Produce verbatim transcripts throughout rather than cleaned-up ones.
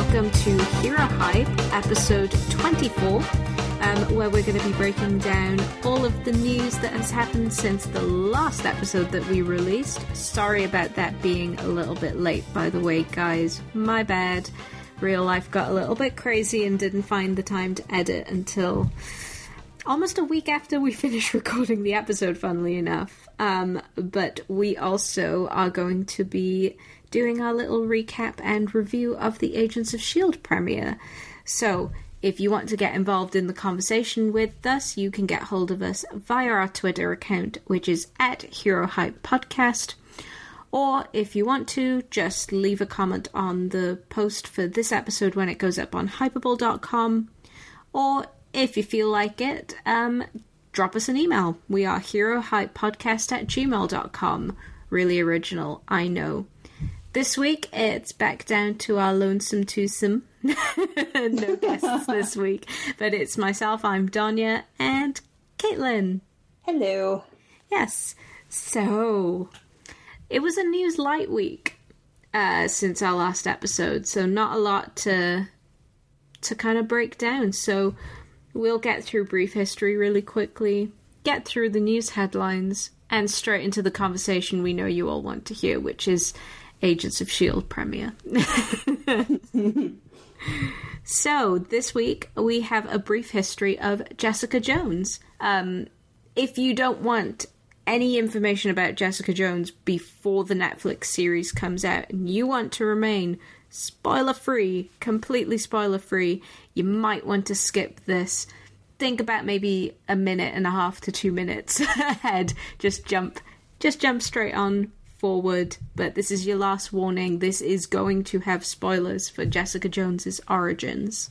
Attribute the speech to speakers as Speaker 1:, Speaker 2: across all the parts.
Speaker 1: welcome to Hero Hype, episode twenty-four, um, where we're going to be breaking down all of the news that has happened since the last episode that we released. Sorry about that being a little bit late, by the way, guys. My bad. Real life got a little bit crazy and didn't find the time to edit until almost a week after we finished recording the episode, funnily enough. Um, but we also are going to be doing our little recap and review of the Agents of S H I E L D premiere. So, if you want to get involved in the conversation with us, you can get hold of us via our Twitter account, which is at Hero Hype Podcast. Or, if you want to, just leave a comment on the post for this episode when it goes up on hypable dot com. Or, if you feel like it, um, drop us an email. We are herohypepodcast at gmail dot com. Really original, I know. This week, it's back down to our lonesome twosome. No guests this week. But it's myself, I'm Donya, and Caitlin.
Speaker 2: Hello.
Speaker 1: Yes. So, it was a news light week uh, since our last episode, so not a lot to, to kind of break down. So, we'll get through brief history really quickly, get through the news headlines, and straight into the conversation we know you all want to hear, which is Agents of S H I E L D premiere. So, this week we have a brief history of Jessica Jones. Um, if you don't want any information about Jessica Jones before the Netflix series comes out, and you want to remain spoiler-free, completely spoiler-free, you might want to skip this. Think about maybe a minute and a half to two minutes ahead. Just jump, just jump straight on forward. But this is your last warning. This is going to have spoilers for Jessica Jones's origins.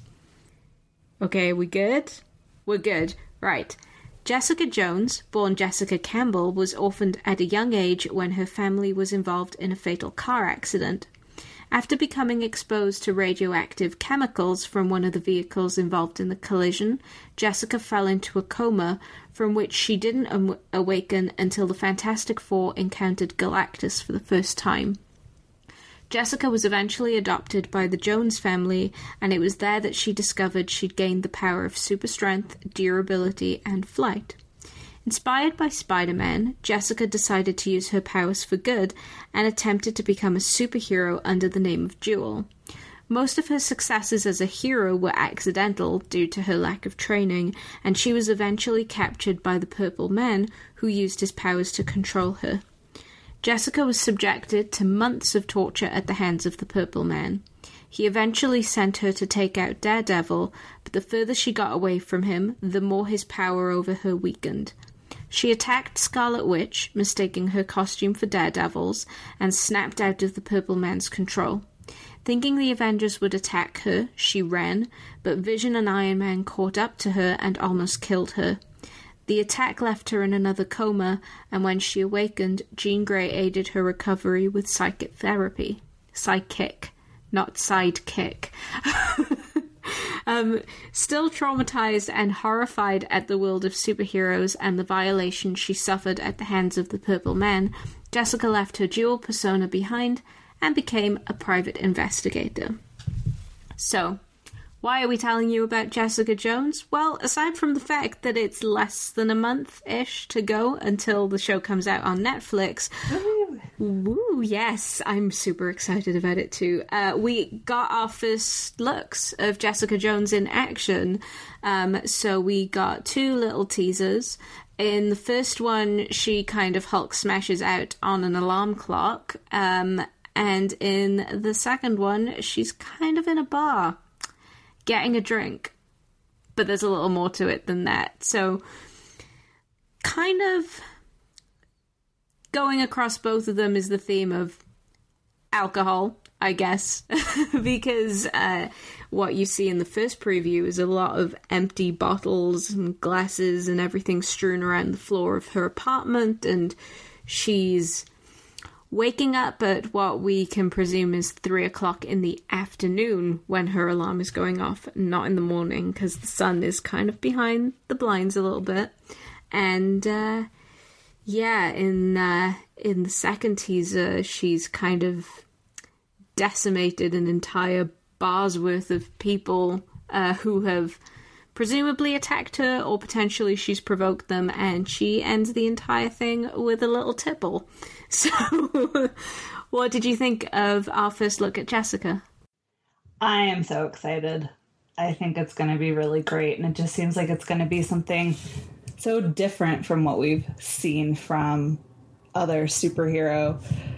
Speaker 1: Okay, we good? We're good. Right. Jessica Jones, born Jessica Campbell, was orphaned at a young age when her family was involved in a fatal car accident. After becoming exposed to radioactive chemicals from one of the vehicles involved in the collision, Jessica fell into a coma from which she didn't am- awaken until the Fantastic Four encountered Galactus for the first time. Jessica was eventually adopted by the Jones family, and it was there that she discovered she'd gained the power of super strength, durability, and flight. Inspired by Spider-Man, Jessica decided to use her powers for good and attempted to become a superhero under the name of Jewel. Most of her successes as a hero were accidental due to her lack of training, and she was eventually captured by the Purple Man, who used his powers to control her. Jessica was subjected to months of torture at the hands of the Purple Man. He eventually sent her to take out Daredevil, but the further she got away from him, the more his power over her weakened. She attacked Scarlet Witch, mistaking her costume for Daredevil's, and snapped out of the Purple Man's control. Thinking the Avengers would attack her, she ran, but Vision and Iron Man caught up to her and almost killed her. The attack left her in another coma, and when she awakened, Jean Grey aided her recovery with psychic therapy. Psychic, not sidekick. Um, still traumatized and horrified at the world of superheroes and the violations she suffered at the hands of the Purple Man, Jessica left her dual persona behind and became a private investigator. So, why are we telling you about Jessica Jones? Well, aside from the fact that it's less than a month-ish to go until the show comes out on Netflix. Woo, yes, I'm super excited about it too. Uh, we got our first looks of Jessica Jones in action. Um, so we got two little teasers. In the first one, she kind of Hulk smashes out on an alarm clock. Um, and in the second one, she's kind of in a bar, getting a drink. But there's a little more to it than that. So, kind of going across both of them is the theme of alcohol, I guess, because uh, what you see in the first preview is a lot of empty bottles and glasses and everything strewn around the floor of her apartment, and she's waking up at what we can presume is three o'clock in the afternoon when her alarm is going off, not in the morning, because the sun is kind of behind the blinds a little bit. And, uh, yeah, in, uh, in the second teaser, she's kind of decimated an entire bars worth of people uh, who have presumably attacked her, or potentially she's provoked them, and she ends the entire thing with a little tipple. So, what did you think of our first look at Jessica?
Speaker 2: I am so excited. I think it's going to be really great, and it just seems like it's going to be something so different from what we've seen from other superhero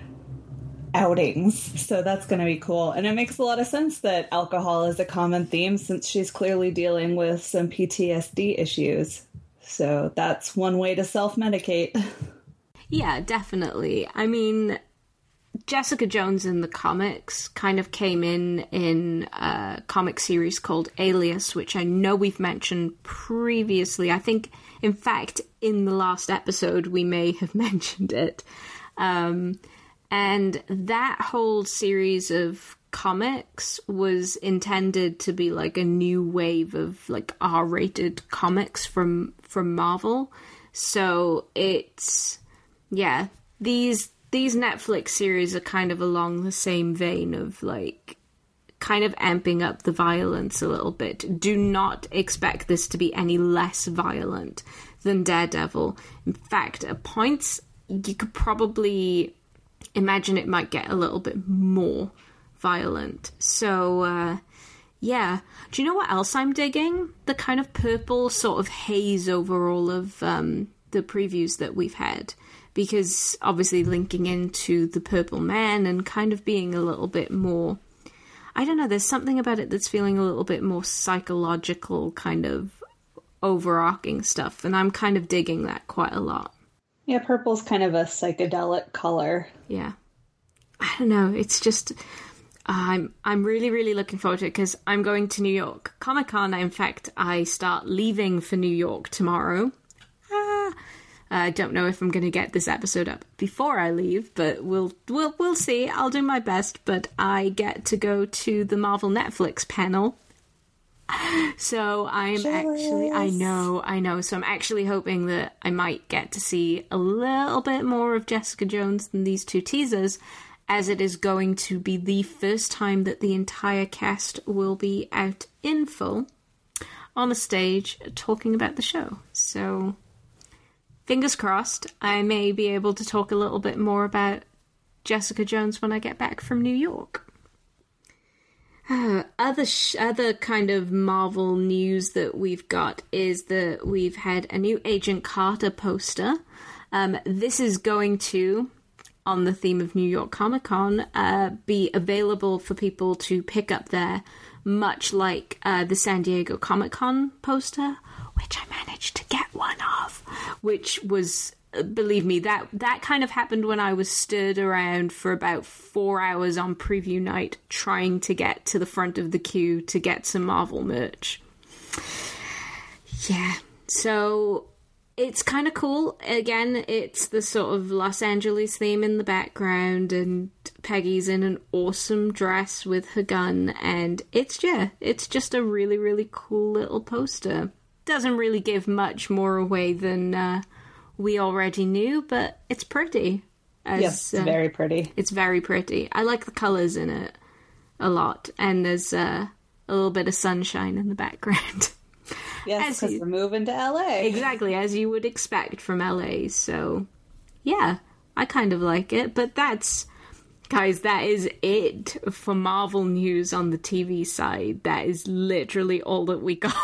Speaker 2: outings. So that's going to be cool. And it makes a lot of sense that alcohol is a common theme, since she's clearly dealing with some P T S D issues. So that's one way to self-medicate.
Speaker 1: Yeah, definitely. I mean, Jessica Jones in the comics kind of came in in a comic series called Alias, which I know we've mentioned previously. I think, in fact, in the last episode, we may have mentioned it. Um, and that whole series of comics was intended to be like a new wave of like R-rated comics from from Marvel. So it's, yeah, these these Netflix series are kind of along the same vein of like kind of amping up the violence a little bit. Do not expect this to be any less violent than Daredevil. In fact, at points, you could probably imagine it might get a little bit more violent. So, uh, yeah. Do you know what else I'm digging? The kind of purple sort of haze over all of um, the previews that we've had. Because obviously linking into the Purple Man and kind of being a little bit more, I don't know, there's something about it that's feeling a little bit more psychological, kind of overarching stuff. And I'm kind of digging that quite a lot.
Speaker 2: Yeah, purple's kind of a psychedelic color.
Speaker 1: Yeah. I don't know, it's just, uh, I'm I'm really, really looking forward to it, because I'm going to New York Comic-Con. In fact, I start leaving for New York tomorrow. Ah, I don't know if I'm going to get this episode up before I leave, but we'll we'll we'll see. I'll do my best, but I get to go to the Marvel Netflix panel. So I'm
Speaker 2: Jealous.
Speaker 1: actually, I know, I know. So I'm actually hoping that I might get to see a little bit more of Jessica Jones than these two teasers, as it is going to be the first time that the entire cast will be out in full on the stage talking about the show. So fingers crossed, I may be able to talk a little bit more about Jessica Jones when I get back from New York. Uh, other sh- other kind of Marvel news that we've got is that we've had a new Agent Carter poster. Um, this is going to, on the theme of New York Comic Con, uh, be available for people to pick up there, much like uh, the San Diego Comic Con poster, which I managed to get one of, which was, believe me, that that kind of happened when I was stirred around for about four hours on preview night trying to get to the front of the queue to get some Marvel merch. Yeah, so it's kind of cool. Again, it's the sort of Los Angeles theme in the background, and Peggy's in an awesome dress with her gun, and it's, yeah, it's just a really, really cool little poster. Doesn't really give much more away than uh, we already knew, but it's pretty. As,
Speaker 2: yes, it's uh, very pretty.
Speaker 1: It's very pretty. I like the colours in it a lot, and there's uh, a little bit of sunshine in the background.
Speaker 2: Yes, because we're moving to L A.
Speaker 1: Exactly, as you would expect from L A. So, yeah, I kind of like it. But that's, guys, that is it for Marvel news on the T V side. That is literally all that we got.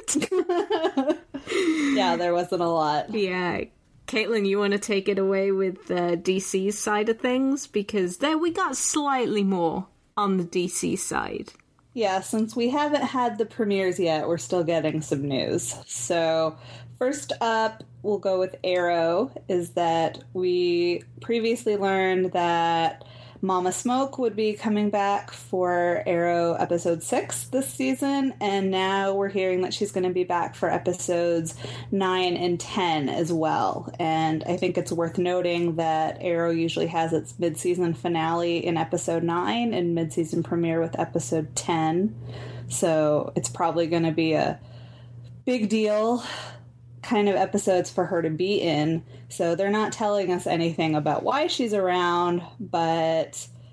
Speaker 2: Yeah, there wasn't a lot.
Speaker 1: Yeah. Caitlin, you want to take it away with the D C side of things? Because there we got slightly more on the D C side.
Speaker 2: Yeah, since we haven't had the premieres yet, we're still getting some news. So, first up, we'll go with Arrow, is that we previously learned that Mama Smoke would be coming back for Arrow episode six this season, and now we're hearing that she's going to be back for episodes nine and ten as well. And I think it's worth noting that Arrow usually has its mid-season finale in episode nine and mid-season premiere with episode ten. So it's probably going to be a big deal kind of episodes for her to be in. So they're not telling us anything about why she's around, but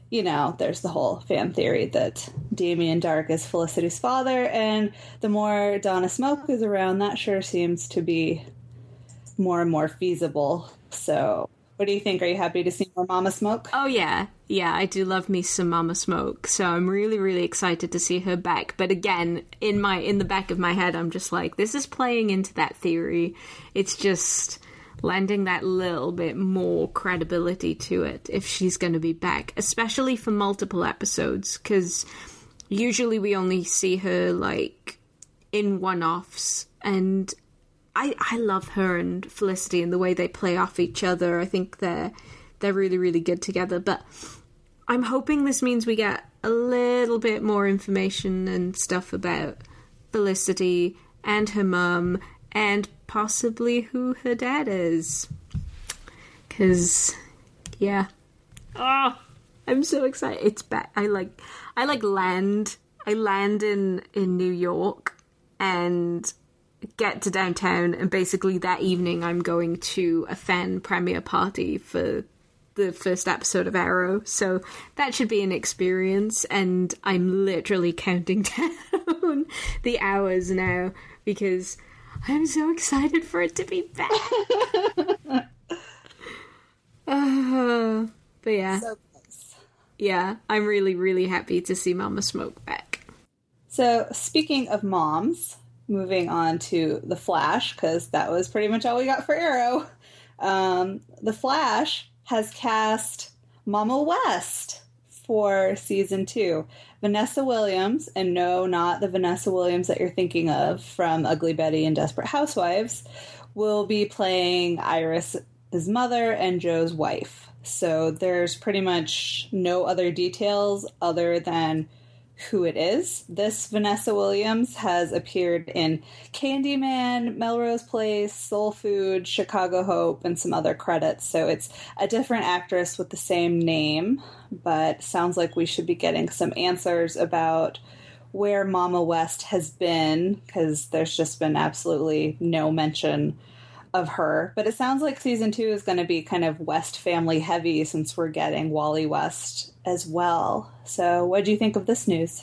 Speaker 2: you know, there's the whole fan theory that Damien Dark is Felicity's father, and the more Donna Smoke is around, that sure seems to be more and more feasible. So, what do you think? Are you happy to see more Mama Smoke?
Speaker 1: Oh, yeah. Yeah, I do love me some Mama Smoke, so I'm really, really excited to see her back. But again, in my in the back of my head, I'm just like, this is playing into that theory. It's just lending that little bit more credibility to it if she's going to be back, especially for multiple episodes, because usually we only see her, like, in one-offs, and I, I love her and Felicity and the way they play off each other. I think they're, they're really, really good together, but I'm hoping this means we get a little bit more information and stuff about Felicity and her mum, and possibly who her dad is. Because, yeah. Oh, I'm so excited. It's back. I like, I like land. I land in, in New York and get to downtown, and basically that evening I'm going to a fan premiere party for the first episode of Arrow, so that should be an experience, and I'm literally counting down the hours now because I'm so excited for it to be back. uh, but yeah.
Speaker 2: So close.
Speaker 1: Yeah, I'm really, really happy to see Mama Smoke back.
Speaker 2: So, speaking of moms, moving on to The Flash, because that was pretty much all we got for Arrow. Um, The Flash has cast Mama West for season two. Vanessa Williams, and no, not the Vanessa Williams that you're thinking of from Ugly Betty and Desperate Housewives, will be playing Iris's mother and Joe's wife. So there's pretty much no other details other than who it is. This Vanessa Williams has appeared in Candyman, Melrose Place, Soul Food, Chicago Hope, and some other credits. So it's a different actress with the same name, but sounds like we should be getting some answers about where Mama West has been, because there's just been absolutely no mention of her. But it sounds like season two is going to be kind of West family heavy, since we're getting Wally West as well. So what do you think of this news?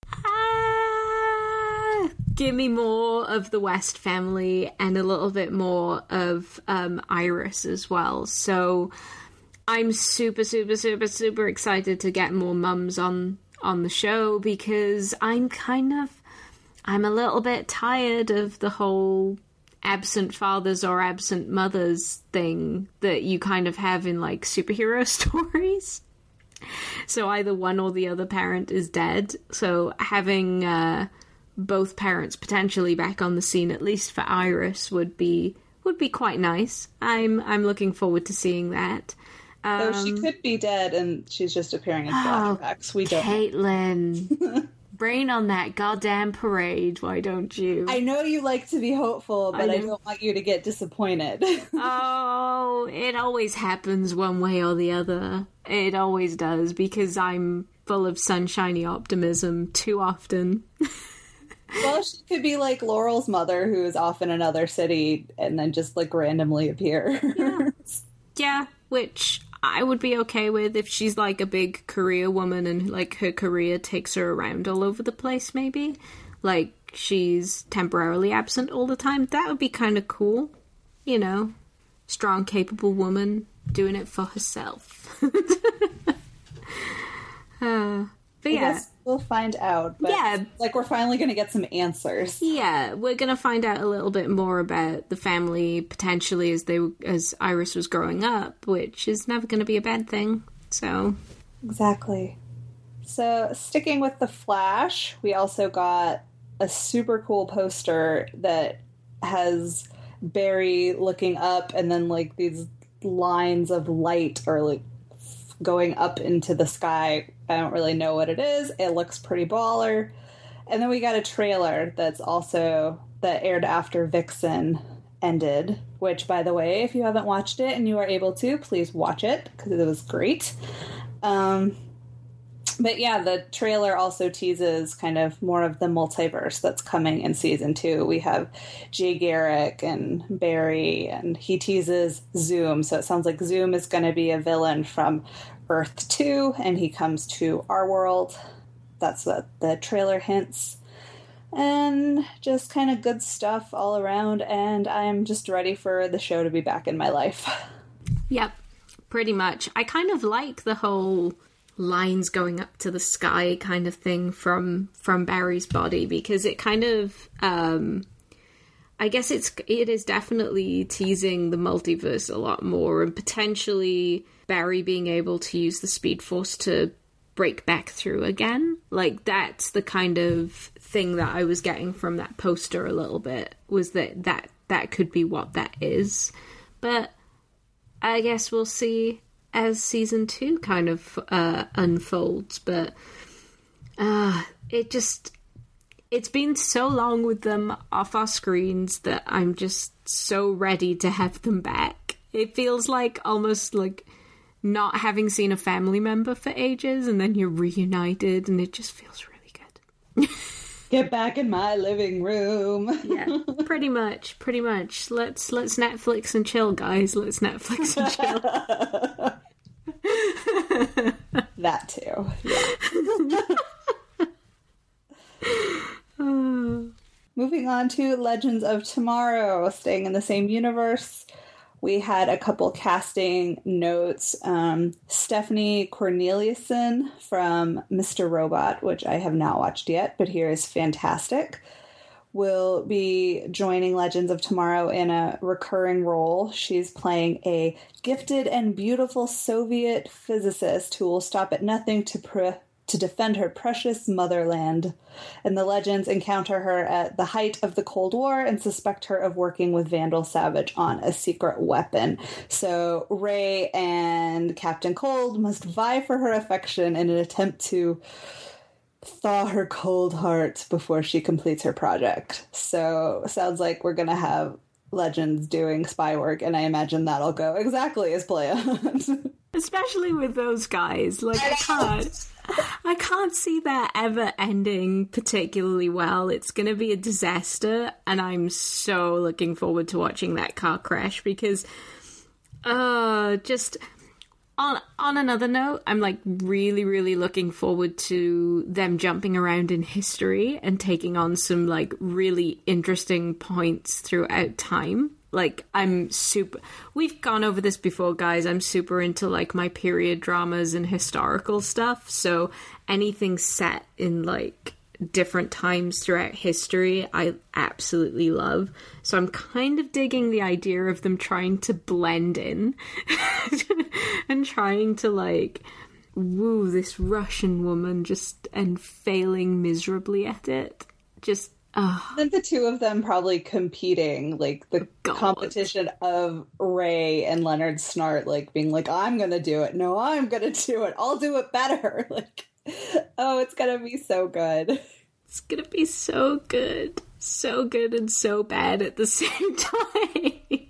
Speaker 1: Ah, give me more of the West family and a little bit more of um, Iris as well. So I'm super, super, super, super excited to get more mums on, on the show, because I'm kind of, I'm a little bit tired of the whole absent fathers or absent mothers thing that you kind of have in, like, superhero stories. So either one or the other parent is dead. So having uh, both parents potentially back on the scene, at least for Iris, would be would be quite nice. I'm I'm looking forward to seeing that. Um,
Speaker 2: so she could be dead, and she's just appearing in flashbacks. Oh, we don't.
Speaker 1: Caitlin. Brain on that goddamn parade, why don't you?
Speaker 2: I know you like to be hopeful, but I, I don't want you to get disappointed.
Speaker 1: Oh, it always happens one way or the other. It always does, because I'm full of sunshiny optimism too often.
Speaker 2: Well, she could be like Laurel's mother, who is off in another city and then just, like, randomly appear.
Speaker 1: Yeah, yeah, which I would be okay with if she's, like, a big career woman and, like, her career takes her around all over the place, maybe. Like, she's temporarily absent all the time. That would be kind of cool. You know, strong, capable woman doing it for herself. uh, but yeah.
Speaker 2: I guess we'll find out. But
Speaker 1: yeah.
Speaker 2: Like, we're finally going to get some answers.
Speaker 1: Yeah, we're going to find out a little bit more about the family, potentially, as they as Iris was growing up, which is never going to be a bad thing. So,
Speaker 2: exactly. So, sticking with The Flash, we also got a super cool poster that has Barry looking up, and then, like, these lines of light are, like, going up into the sky. I don't really know what it is. It looks pretty baller. And then we got a trailer that's also, that aired after Vixen ended, which, by the way, if you haven't watched it and you are able to, please watch it, because it was great. Um, But yeah, the trailer also teases kind of more of the multiverse that's coming in season two. We have Jay Garrick and Barry, and he teases Zoom. So it sounds like Zoom is going to be a villain from Earth two, and he comes to our world. That's what the trailer hints. And just kind of good stuff all around, and I'm just ready for the show to be back in my life.
Speaker 1: Yep, pretty much. I kind of like the whole lines going up to the sky kind of thing from from Barry's body, because it kind of um I guess it's it is definitely teasing the multiverse a lot more, and potentially Barry being able to use the Speed Force to break back through again. Like, that's the kind of thing that I was getting from that poster a little bit, was that that, that could be what that is. But I guess we'll see as season two kind of uh, unfolds, but uh, it just, it's been so long with them off our screens that I'm just so ready to have them back. It feels like almost like not having seen a family member for ages, and then you're reunited, and it just feels really good.
Speaker 2: Get back in my living room.
Speaker 1: Yeah, pretty much, pretty much. Let's let's Netflix and chill, guys. Let's Netflix and chill.
Speaker 2: That too. Yeah.
Speaker 1: Oh.
Speaker 2: Moving on to Legends of Tomorrow, staying in the same universe. We had a couple casting notes. Um, Stephanie Corneliuson from Mister Robot, which I have not watched yet, but here is fantastic, will be joining Legends of Tomorrow in a recurring role. She's playing a gifted and beautiful Soviet physicist who will stop at nothing to pre- to defend her precious motherland. And the Legends encounter her at the height of the Cold War and suspect her of working with Vandal Savage on a secret weapon. So Ray and Captain Cold must vie for her affection in an attempt to thaw her cold heart before she completes her project. So sounds like we're going to have Legends doing spy work, and I imagine that'll go exactly as planned.
Speaker 1: Especially with those guys. Like, I can't... I can't see that ever ending particularly well. It's going to be a disaster, and I'm so looking forward to watching that car crash, because uh just on on another note, I'm like really really looking forward to them jumping around in history and taking on some like really interesting points throughout time. Like, I'm super... We've gone over this before, guys. I'm super into, like, my period dramas and historical stuff. So anything set in, like, different times throughout history, I absolutely love. So I'm kind of digging the idea of them trying to blend in and trying to, like, woo this Russian woman just and failing miserably at it. Just... Oh.
Speaker 2: Then the two of them probably competing, like the
Speaker 1: God.
Speaker 2: competition of Ray and Leonard Snart, like being like, I'm gonna do it. No, I'm gonna do it. I'll do it better. Like, oh, it's gonna be so good.
Speaker 1: It's gonna be so good. So good and so bad at the same time.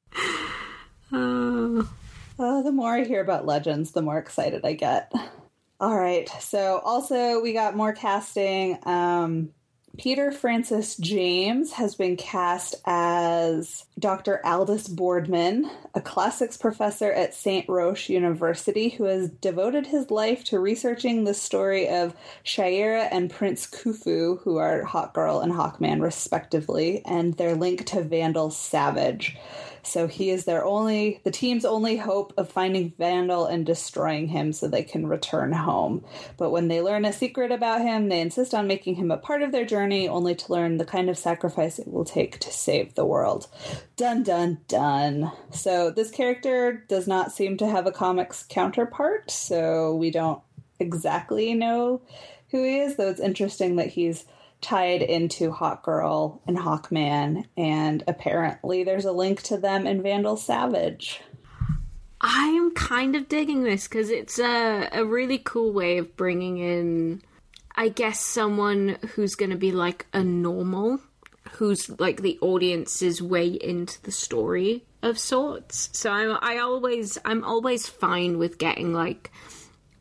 Speaker 1: Oh.
Speaker 2: Oh, the more I hear about Legends, the more excited I get. All right. So also we got more casting. Um, Peter Francis James has been cast as Doctor Aldous Boardman, a classics professor at Saint Roche University who has devoted his life to researching the story of Shaira and Prince Khufu, who are Hawkgirl and Hawkman respectively, and their link to Vandal Savage. So he is their only, the team's only hope of finding Vandal and destroying him so they can return home. But when they learn a secret about him, they insist on making him a part of their journey, only to learn the kind of sacrifice it will take to save the world. Dun, dun, dun. So this character does not seem to have a comics counterpart, so we don't exactly know who he is, though it's interesting that he's tied into Hawkgirl and Hawkman, and apparently there's a link to them in Vandal Savage.
Speaker 1: I'm kind of digging this because it's a, a really cool way of bringing in, I guess, someone who's going to be like a normal, who's like the audience's way into the story of sorts. So I'm I always I'm always fine with getting like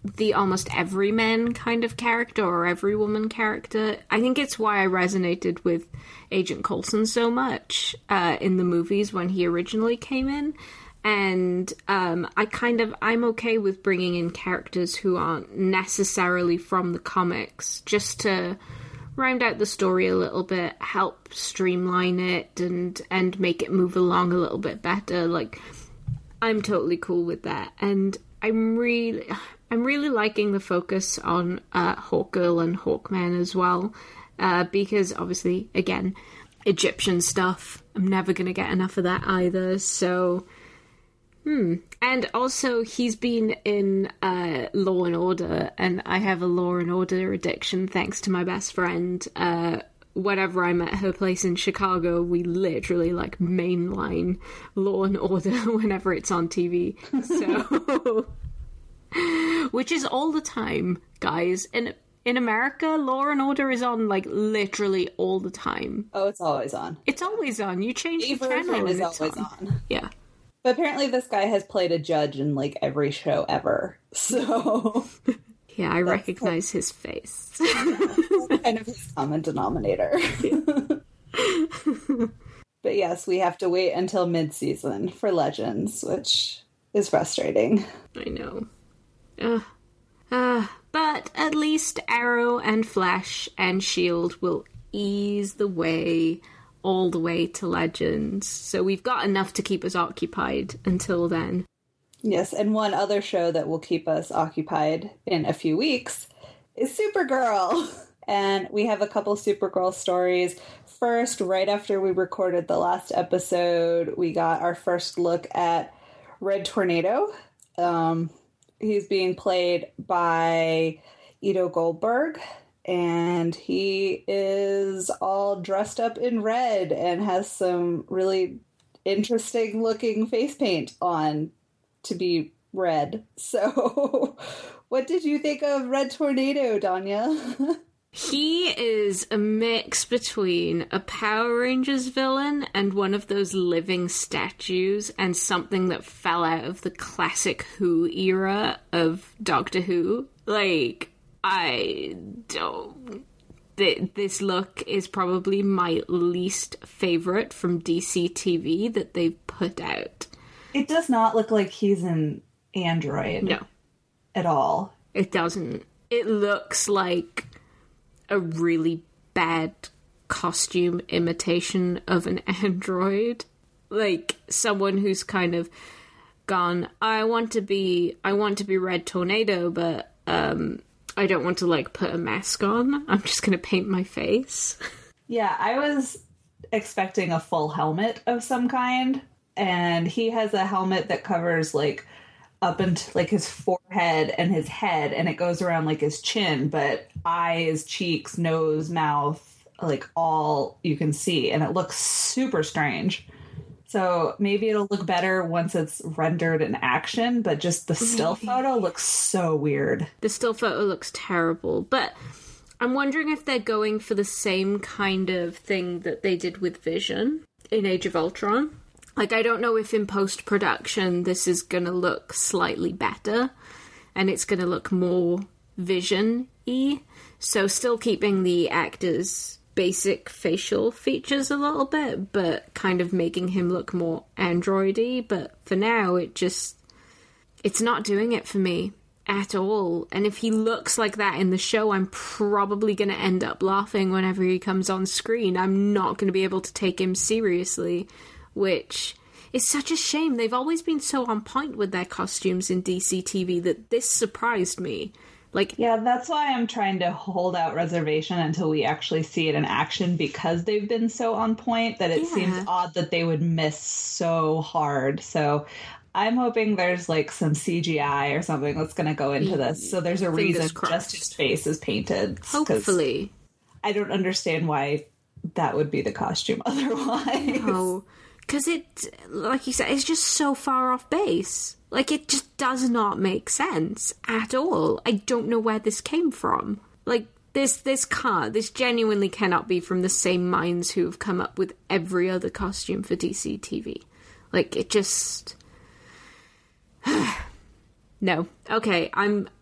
Speaker 1: the almost everyman kind of character or every woman character. I think it's why I resonated with Agent Coulson so much uh, in the movies when he originally came in. And um, I kind of, I'm okay with bringing in characters who aren't necessarily from the comics, just to round out the story a little bit, help streamline it, and, and make it move along a little bit better. Like, I'm totally cool with that. And I'm really, I'm really liking the focus on uh, Hawkgirl and Hawkman as well, uh, because obviously, again, Egyptian stuff, I'm never going to get enough of that either, so... Hmm. And also, he's been in uh, Law and Order, and I have a Law and Order addiction thanks to my best friend. Uh, whenever I'm at her place in Chicago, we literally, like, mainline Law and Order whenever it's on T V. So... Which is all the time, guys. In, in America, Law and Order is on, like, literally all the time.
Speaker 2: Oh, it's always on.
Speaker 1: It's always on. You change the,
Speaker 2: the
Speaker 1: channel
Speaker 2: is
Speaker 1: and it's
Speaker 2: always
Speaker 1: on.
Speaker 2: on.
Speaker 1: Yeah.
Speaker 2: But apparently this guy has played a judge in, like, every show ever, so...
Speaker 1: Yeah, I recognize his face.
Speaker 2: That's kind of his common denominator. But yes, we have to wait until mid-season for Legends, which is frustrating.
Speaker 1: I know. Uh, uh, but at least Arrow and Flash and S H I E L D will ease the way... all the way to Legends. So we've got enough to keep us occupied until then.
Speaker 2: Yes, and one other show that will keep us occupied in a few weeks is Supergirl. And we have a couple Supergirl stories. First, right after we recorded the last episode, we got our first look at Red Tornado. Um, he's being played by Ido Goldberg. And he is all dressed up in red and has some really interesting looking face paint on to be red. So, what did you think of Red Tornado, Danya?
Speaker 1: He is a mix between a Power Rangers villain and one of those living statues and something that fell out of the classic Who era of Doctor Who. Like... I don't... This look is probably my least favourite from D C T V that they've put out.
Speaker 2: It does not look like he's an android.
Speaker 1: No.
Speaker 2: At all.
Speaker 1: It doesn't. It looks like a really bad costume imitation of an android. Like, someone who's kind of gone, I want to be... I want to be Red Tornado, but, um... I don't want to, like, put a mask on. I'm just going to paint my face.
Speaker 2: Yeah, I was expecting a full helmet of some kind, and he has a helmet that covers, like, up into, like, his forehead and his head, and it goes around, like, his chin, but eyes, cheeks, nose, mouth, like, all you can see, and it looks super strange. So maybe it'll look better once it's rendered in action, but just the still photo looks so weird.
Speaker 1: The still photo looks terrible, but I'm wondering if they're going for the same kind of thing that they did with Vision in Age of Ultron. Like, I don't know if in post-production this is going to look slightly better, and it's going to look more Vision-y, so still keeping the actors' basic facial features a little bit, but kind of making him look more android-y. But for now, it just... it's not doing it for me at all. And if he looks like that in the show, I'm probably going to end up laughing whenever he comes on screen. I'm not going to be able to take him seriously, which is such a shame. They've always been so on point with their costumes in D C T V that this surprised me. Like,
Speaker 2: yeah, that's why I'm trying to hold out reservation until we actually see it in action, because they've been so on point that it yeah. seems odd that they would miss so hard. So I'm hoping there's like some C G I or something that's going to go into this. So there's a
Speaker 1: Fingers
Speaker 2: reason
Speaker 1: crossed.
Speaker 2: Just his face is painted.
Speaker 1: Hopefully.
Speaker 2: I don't understand why that would be the costume otherwise.
Speaker 1: No, because it, like you said, it's just so far off base. Like, it just does not make sense at all. I don't know where this came from. Like, this this can't, this genuinely cannot be from the same minds who have come up with every other costume for D C T V. Like, it just... No. Okay, I'm...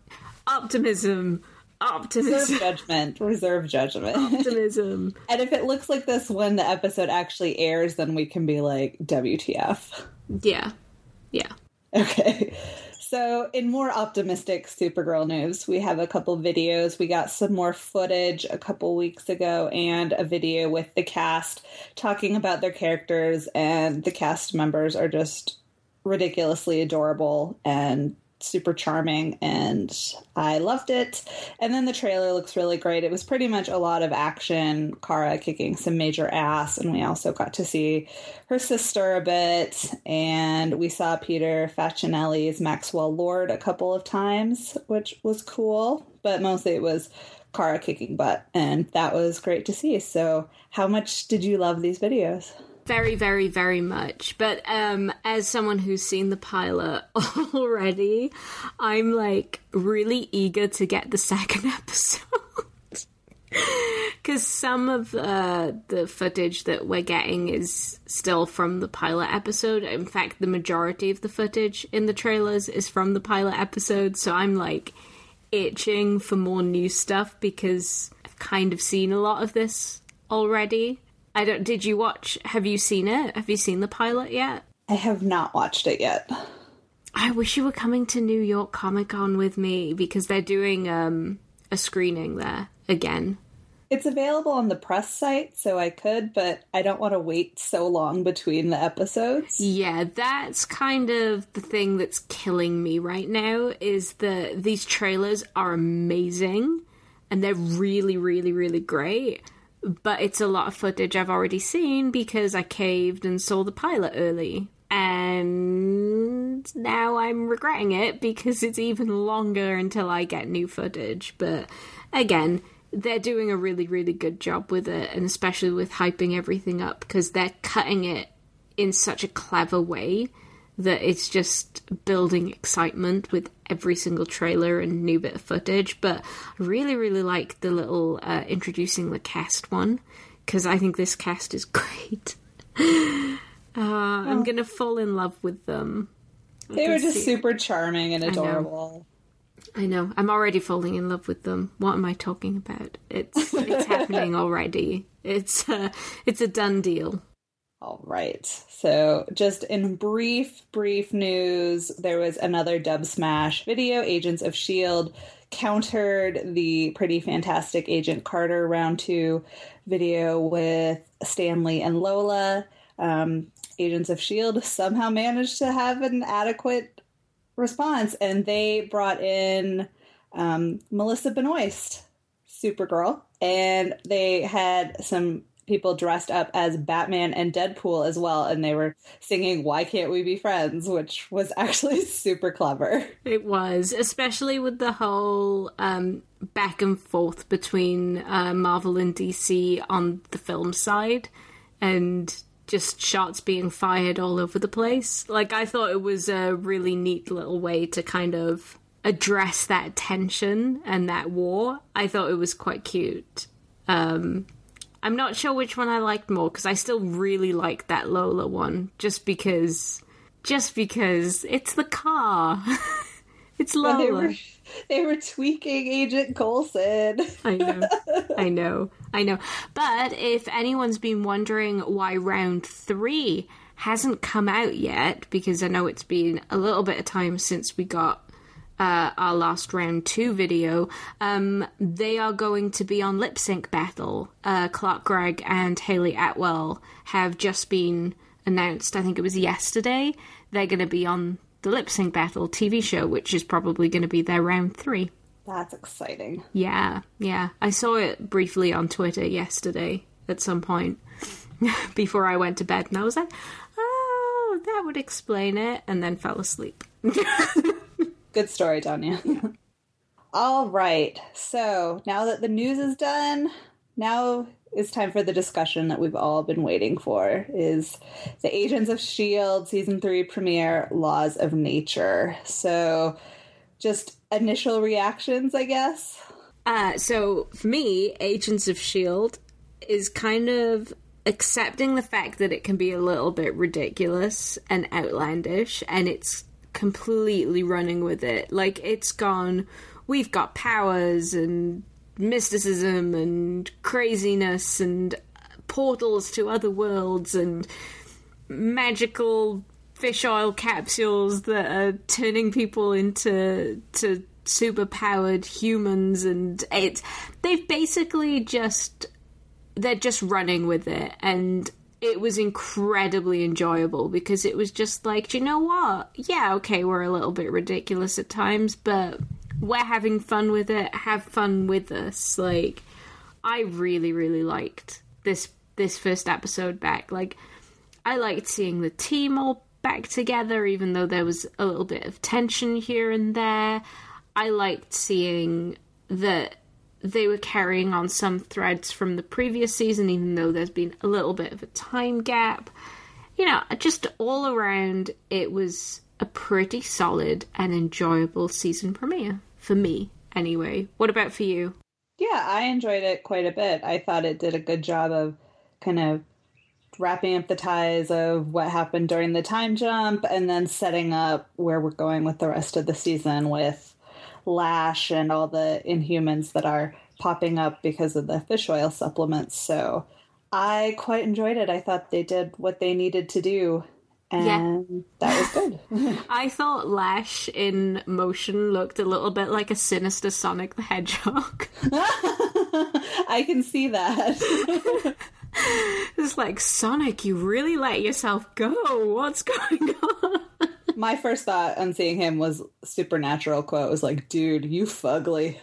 Speaker 1: Optimism. Optimism.
Speaker 2: Reserve judgment. Reserve judgment.
Speaker 1: Optimism.
Speaker 2: And if it looks like this when the episode actually airs, then we can be like, W T F.
Speaker 1: Yeah. Yeah.
Speaker 2: Okay. So, in more optimistic Supergirl news, we have a couple videos. We got some more footage a couple weeks ago and a video with the cast talking about their characters, and the cast members are just ridiculously adorable and super charming, and I loved it. And then the trailer looks really great. It was pretty much a lot of action, Kara kicking some major ass, and we also got to see her sister a bit, and we saw Peter Facinelli's Maxwell Lord a couple of times, which was cool, but mostly it was Kara kicking butt, and that was great to see. So how much did you love these videos?
Speaker 1: Very, very, very much. But um, as someone who's seen the pilot already, I'm like really eager to get the second episode. Because some of uh, the footage that we're getting is still from the pilot episode. In fact, the majority of the footage in the trailers is from the pilot episode. So I'm like itching for more new stuff because I've kind of seen a lot of this already. I don't. Did you watch? Have you seen it? Have you seen the pilot yet?
Speaker 2: I have not watched it yet.
Speaker 1: I wish you were coming to New York Comic Con with me because they're doing um, a screening there again.
Speaker 2: It's available on the press site, so I could, but I don't want to wait so long between the episodes.
Speaker 1: Yeah, that's kind of the thing that's killing me right now, is that these trailers are amazing, and they're really, really, really great. But it's a lot of footage I've already seen because I caved and saw the pilot early. And now I'm regretting it because it's even longer until I get new footage. But again, they're doing a really, really good job with it. And especially with hyping everything up because they're cutting it in such a clever way that it's just building excitement with every single trailer and new bit of footage. But I really, really like the little uh, introducing the cast one, because I think this cast is great. uh, oh. I'm going to fall in love with them. I
Speaker 2: they were just
Speaker 1: see...
Speaker 2: super charming and adorable.
Speaker 1: I know. I know. I'm already falling in love with them. What am I talking about? It's it's happening already. It's, uh, it's a done deal.
Speaker 2: All right. So just in brief, brief news, there was another Dub Smash video. Agents of S H I E L D countered the Pretty Fantastic Agent Carter round two video with Stanley and Lola. Um, Agents of S H I E L D somehow managed to have an adequate response, and they brought in um, Melissa Benoist, Supergirl, and they had some people dressed up as Batman and Deadpool as well, and they were singing "Why Can't We Be Friends," which was actually super clever.
Speaker 1: It was, especially with the whole um, back and forth between uh, Marvel and D C on the film side, and just shots being fired all over the place. Like, I thought it was a really neat little way to kind of address that tension and that war. I thought it was quite cute. Um... I'm not sure which one I liked more, because I still really like that Lola one, just because, just because it's the car. It's Lola.
Speaker 2: Well, they were, they were tweaking Agent Coulson.
Speaker 1: I know, I know, I know. But if anyone's been wondering why round three hasn't come out yet, because I know it's been a little bit of time since we got Uh, our last round two video, um, they are going to be on Lip Sync Battle. Uh, Clark Gregg and Hayley Atwell have just been announced, I think it was yesterday. They're going to be on the Lip Sync Battle T V show, which is probably going to be their round three.
Speaker 2: That's exciting.
Speaker 1: Yeah, yeah. I saw it briefly on Twitter yesterday at some point before I went to bed, and I was like, oh, that would explain it, and then fell asleep.
Speaker 2: Good story, Tanya. All right. So now that the news is done, now it's time for the discussion that we've all been waiting for, is the Agents of S H I E L D Season three premiere, Laws of Nature. So just initial reactions, I guess?
Speaker 1: Uh, so for me, Agents of S H I E L D is kind of accepting the fact that it can be a little bit ridiculous and outlandish, and it's completely running with it. Like, it's gone, we've got powers and mysticism and craziness and portals to other worlds and magical fish oil capsules that are turning people into to super-powered humans, and it's they've basically just they're just running with it, and it was incredibly enjoyable because it was just like, do you know what? Yeah, okay, we're a little bit ridiculous at times, but we're having fun with it. Have fun with us. Like, I really, really liked this this first episode back. Like, I liked seeing the team all back together, even though there was a little bit of tension here and there. I liked seeing that they were carrying on some threads from the previous season, even though there's been a little bit of a time gap. You know, just all around, it was a pretty solid and enjoyable season premiere. For me, anyway. What about for you?
Speaker 2: Yeah, I enjoyed it quite a bit. I thought it did a good job of kind of wrapping up the ties of what happened during the time jump and then setting up where we're going with the rest of the season with Lash and all the Inhumans that are popping up because of the fish oil supplements. So I quite enjoyed it. I thought they did what they needed to do, and yeah. That was good.
Speaker 1: I thought Lash in motion looked a little bit like a sinister Sonic the Hedgehog.
Speaker 2: I can see that.
Speaker 1: It's like, Sonic, you really let yourself go. What's going on?
Speaker 2: My first thought on seeing him was Supernatural quote. It was like, dude, you fugly.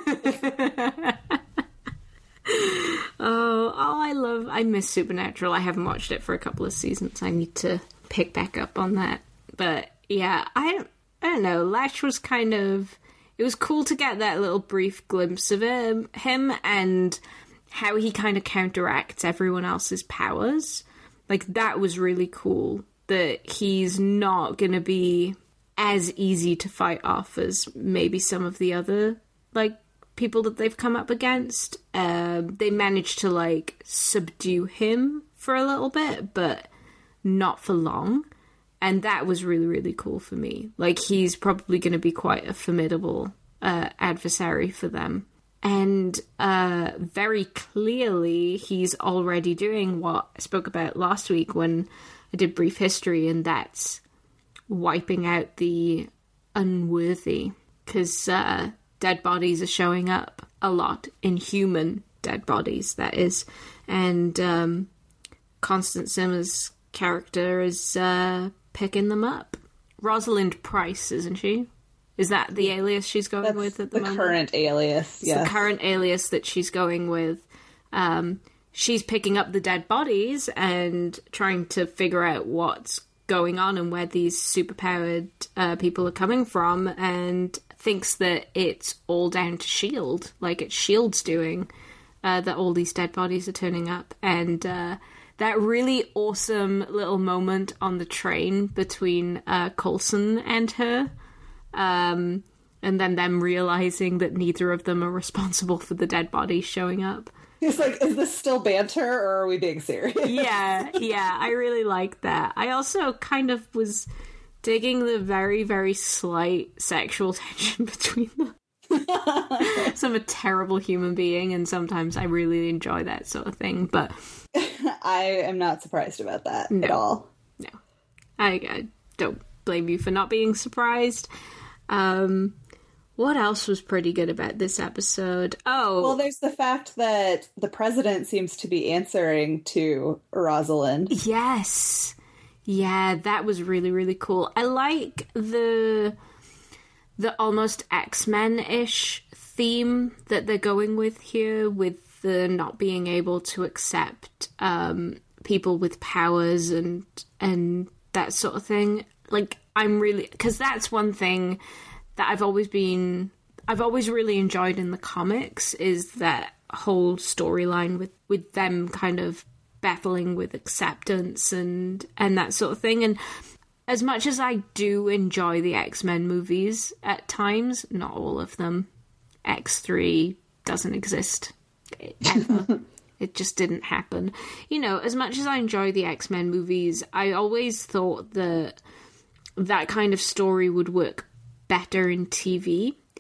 Speaker 1: oh, oh, I love, I miss Supernatural. I haven't watched it for a couple of seasons. I need to pick back up on that. But yeah, I don't, I don't know. Lash was kind of, it was cool to get that little brief glimpse of him, him and how he kind of counteracts everyone else's powers. Like, that was really cool. That he's not going to be as easy to fight off as maybe some of the other, like, people that they've come up against. Uh, they managed to, like, subdue him for a little bit, but not for long. And that was really, really cool for me. Like, he's probably going to be quite a formidable uh, adversary for them. And uh, very clearly, he's already doing what I spoke about last week when I did Brief History, and that's wiping out the unworthy, because uh, dead bodies are showing up a lot, inhuman dead bodies, that is. And um, Constance Zimmer's character is uh, picking them up. Rosalind Price, isn't she? Is that the alias she's going
Speaker 2: That's
Speaker 1: with at the,
Speaker 2: the
Speaker 1: moment?
Speaker 2: current alias,
Speaker 1: It's
Speaker 2: yes.
Speaker 1: the current alias that she's going with. Um, she's picking up the dead bodies and trying to figure out what's going on and where these superpowered uh, people are coming from, and thinks that it's all down to S H I E L D, like it's S H I E L D's doing, uh, that all these dead bodies are turning up. And uh, that really awesome little moment on the train between uh, Coulson and her, Um, and then them realizing that neither of them are responsible for the dead bodies showing up.
Speaker 2: He's like, is this still banter or are we being serious?
Speaker 1: Yeah, yeah, I really like that. I also kind of was digging the very, very slight sexual tension between them. So I'm a terrible human being, and sometimes I really enjoy that sort of thing, but...
Speaker 2: I am not surprised about that
Speaker 1: no,
Speaker 2: at all.
Speaker 1: No. I, I don't blame you for not being surprised. Um, what else was pretty good about this episode? Oh,
Speaker 2: well, there's the fact that the president seems to be answering to Rosalind.
Speaker 1: Yes. Yeah, that was really, really cool. I like the the almost X-Men-ish theme that they're going with here, with the not being able to accept um, people with powers and and that sort of thing. Like, I'm really... Because that's one thing that I've always been... I've always really enjoyed in the comics, is that whole storyline with, with them kind of battling with acceptance and, and that sort of thing. And as much as I do enjoy the X-Men movies at times, not all of them, X three doesn't exist ever. It just didn't happen. You know, as much as I enjoy the X-Men movies, I always thought that that kind of story would work better in T V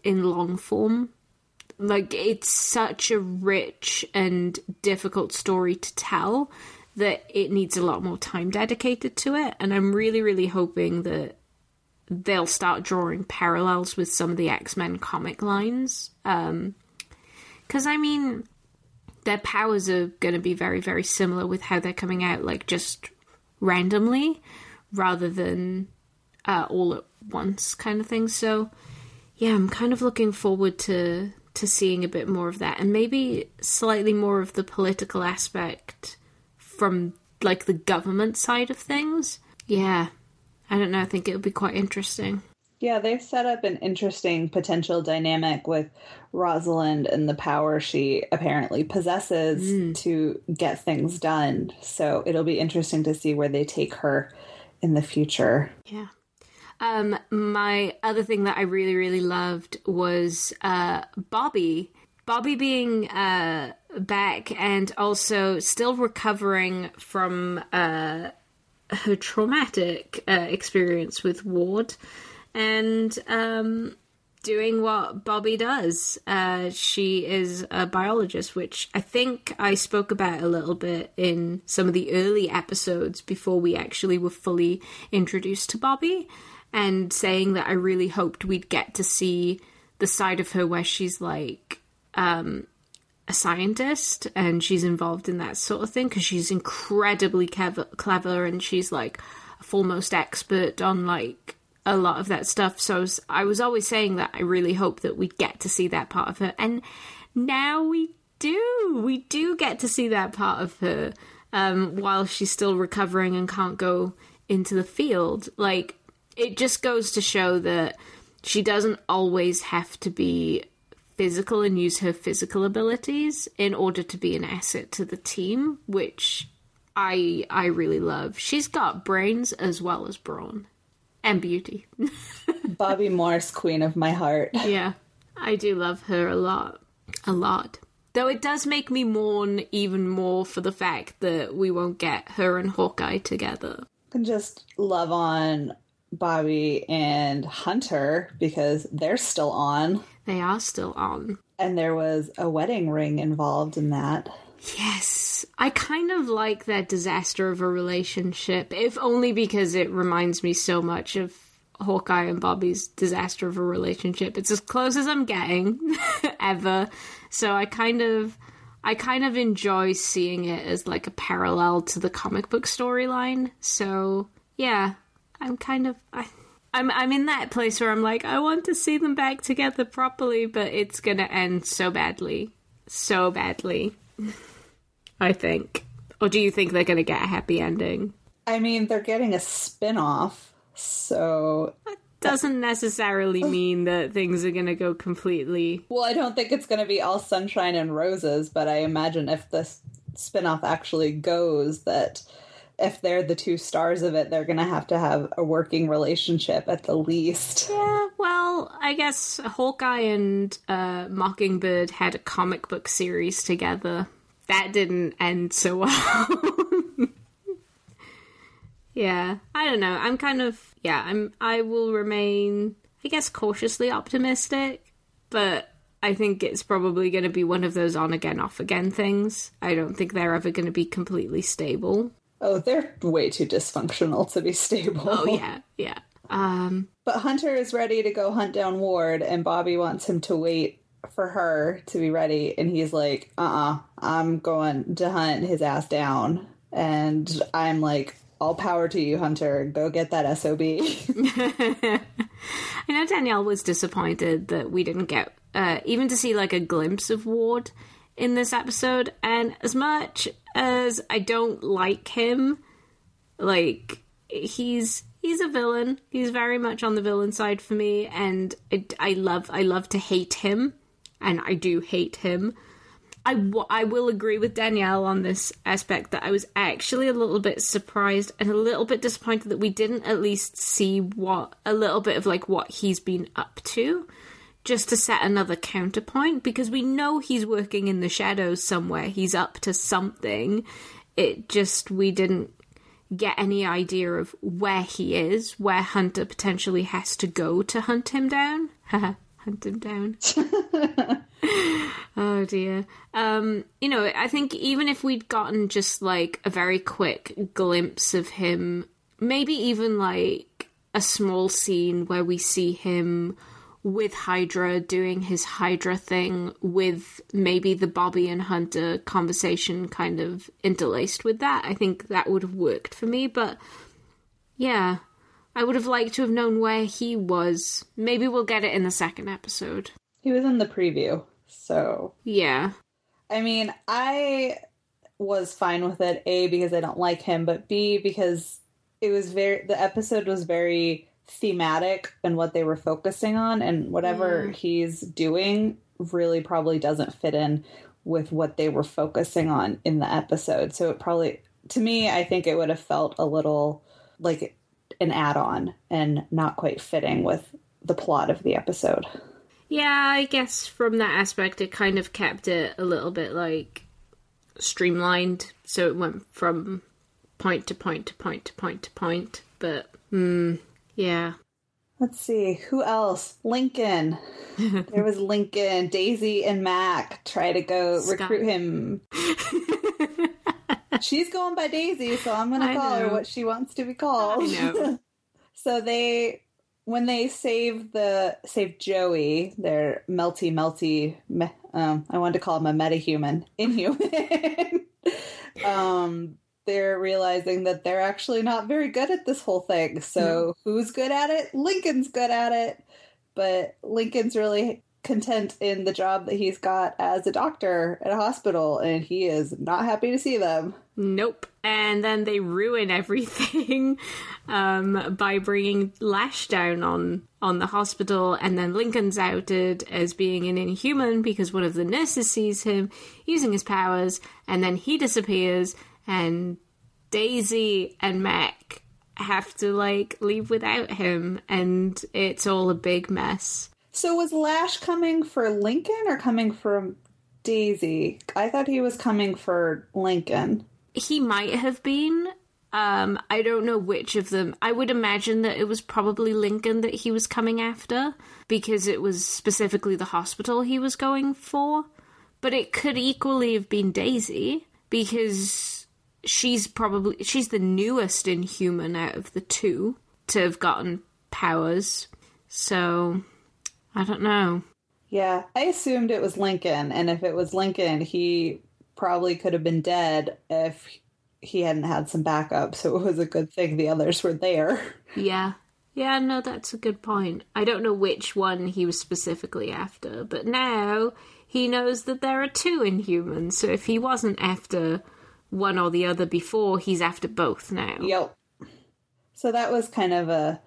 Speaker 1: in long form. Like, it's such a rich and difficult story to tell that it needs a lot more time dedicated to it. And I'm really, really hoping that they'll start drawing parallels with some of the X-Men comic lines. Um, 'cause, I mean, their powers are going to be very, very similar with how they're coming out, like, just randomly, rather than uh, all at once kind of thing. So, yeah, I'm kind of looking forward to... to seeing a bit more of that, and maybe slightly more of the political aspect from, like, the government side of things. Yeah, I don't know, I think it'll be quite interesting.
Speaker 2: Yeah, they've set up an interesting potential dynamic with Rosalind and the power she apparently possesses mm. to get things done. So it'll be interesting to see where they take her in the future.
Speaker 1: Yeah. Um, my other thing that I really, really loved was uh, Bobby. Bobby being uh, back and also still recovering from uh, her traumatic uh, experience with Ward, and um, doing what Bobby does. Uh, she is a biologist, which I think I spoke about a little bit in some of the early episodes before we actually were fully introduced to Bobby. And saying that I really hoped we'd get to see the side of her where she's, like, um, a scientist and she's involved in that sort of thing, because she's incredibly clever, clever and she's, like, a foremost expert on, like, a lot of that stuff. So I was, I was always saying that I really hope that we'd get to see that part of her. And now we do. We do get to see that part of her um, while she's still recovering and can't go into the field. Like, it just goes to show that she doesn't always have to be physical and use her physical abilities in order to be an asset to the team, which I I really love. She's got brains as well as brawn. And beauty.
Speaker 2: Bobby Morse, queen of my heart.
Speaker 1: Yeah, I do love her a lot. A lot. Though it does make me mourn even more for the fact that we won't get her and Hawkeye together.
Speaker 2: And just love on Bobby and Hunter, because they're still on.
Speaker 1: They are still on.
Speaker 2: And there was a wedding ring involved in that.
Speaker 1: Yes. I kind of like that disaster of a relationship, if only because it reminds me so much of Hawkeye and Bobby's disaster of a relationship. It's as close as I'm getting, ever. So I kind of... I kind of enjoy seeing it as, like, a parallel to the comic book storyline. So, yeah... I'm kind of, I, I'm I'm in that place where I'm like, I want to see them back together properly, but it's going to end so badly. So badly. I think. Or do you think they're going to get a happy ending?
Speaker 2: I mean, they're getting a spin-off, so...
Speaker 1: That doesn't necessarily mean that things are going to go completely...
Speaker 2: Well, I don't think it's going to be all sunshine and roses, but I imagine if the spin-off actually goes, that... if they're the two stars of it, they're going to have to have a working relationship at the least.
Speaker 1: Yeah, well, I guess Hawkeye and uh, Mockingbird had a comic book series together. That didn't end so well. Yeah, I don't know. I'm kind of, yeah, I'm, I will remain, I guess, cautiously optimistic, but I think it's probably going to be one of those on-again, off-again things. I don't think they're ever going to be completely stable.
Speaker 2: Oh, they're way too dysfunctional to be stable.
Speaker 1: Oh, yeah, yeah. Um,
Speaker 2: but Hunter is ready to go hunt down Ward, and Bobby wants him to wait for her to be ready, and he's like, uh-uh, I'm going to hunt his ass down. And I'm like, all power to you, Hunter. Go get that S O B.
Speaker 1: I know Danielle was disappointed that we didn't get, uh, even to see, like, a glimpse of Ward in this episode, and as much as I don't like him, like, he's he's a villain. He's very much on the villain side for me, and I, I love I love to hate him, and I do hate him. I, w- I will agree with Danielle on this aspect that I was actually a little bit surprised and a little bit disappointed that we didn't at least see what a little bit of, like, what he's been up to, just to set another counterpoint, because we know he's working in the shadows somewhere. He's up to something. It just, we didn't get any idea of where he is, where Hunter potentially has to go to hunt him down. hunt him down. Oh dear. Um, you know, I think even if we'd gotten just like a very quick glimpse of him, maybe even like a small scene where we see him with Hydra doing his Hydra thing with maybe the Bobby and Hunter conversation kind of interlaced with that, I think that would have worked for me. But yeah, I would have liked to have known where he was. Maybe we'll get it in the second episode.
Speaker 2: He was in the preview, so...
Speaker 1: Yeah.
Speaker 2: I mean, I was fine with it, A, because I don't like him, but B, because it was very... The episode was very thematic in what they were focusing on, and whatever mm. he's doing really probably doesn't fit in with what they were focusing on in the episode. So it probably... To me, I think it would have felt a little like an add-on and not quite fitting with the plot of the episode.
Speaker 1: Yeah, I guess from that aspect, it kind of kept it a little bit, like, streamlined. So it went from point to point to point to point to point. But, mm, yeah.
Speaker 2: Let's see. Who else? Lincoln. There was Lincoln. Daisy and Mac try to go Scott. recruit him. She's going by Daisy, so I'm going to call her what she wants to be called.
Speaker 1: I know.
Speaker 2: So they... When they save the save Joey, their melty melty, me, um, I wanted to call him a metahuman, inhuman. um, they're realizing that they're actually not very good at this whole thing. So no. Who's good at it? Lincoln's good at it, but Lincoln's really content in the job that he's got as a doctor at a hospital, and he is not happy to see them.
Speaker 1: Nope. And then they ruin everything um, by bringing Lash down on, on the hospital, and then Lincoln's outed as being an inhuman because one of the nurses sees him using his powers, and then he disappears, and Daisy and Mac have to, like, leave without him, and it's all a big mess.
Speaker 2: So was Lash coming for Lincoln or coming for Daisy? I thought he was coming for Lincoln.
Speaker 1: He might have been. Um, I don't know which of them. I would imagine that it was probably Lincoln that he was coming after, because it was specifically the hospital he was going for. But it could equally have been Daisy, because she's probably she's the newest Inhuman out of the two to have gotten powers. So I don't know.
Speaker 2: Yeah, I assumed it was Lincoln, and if it was Lincoln, he probably could have been dead if he hadn't had some backup, so it was a good thing the others were there.
Speaker 1: Yeah. Yeah, no, that's a good point. I don't know which one he was specifically after, but now he knows that there are two Inhumans, so if he wasn't after one or the other before, he's after both now.
Speaker 2: Yep. So that was kind of a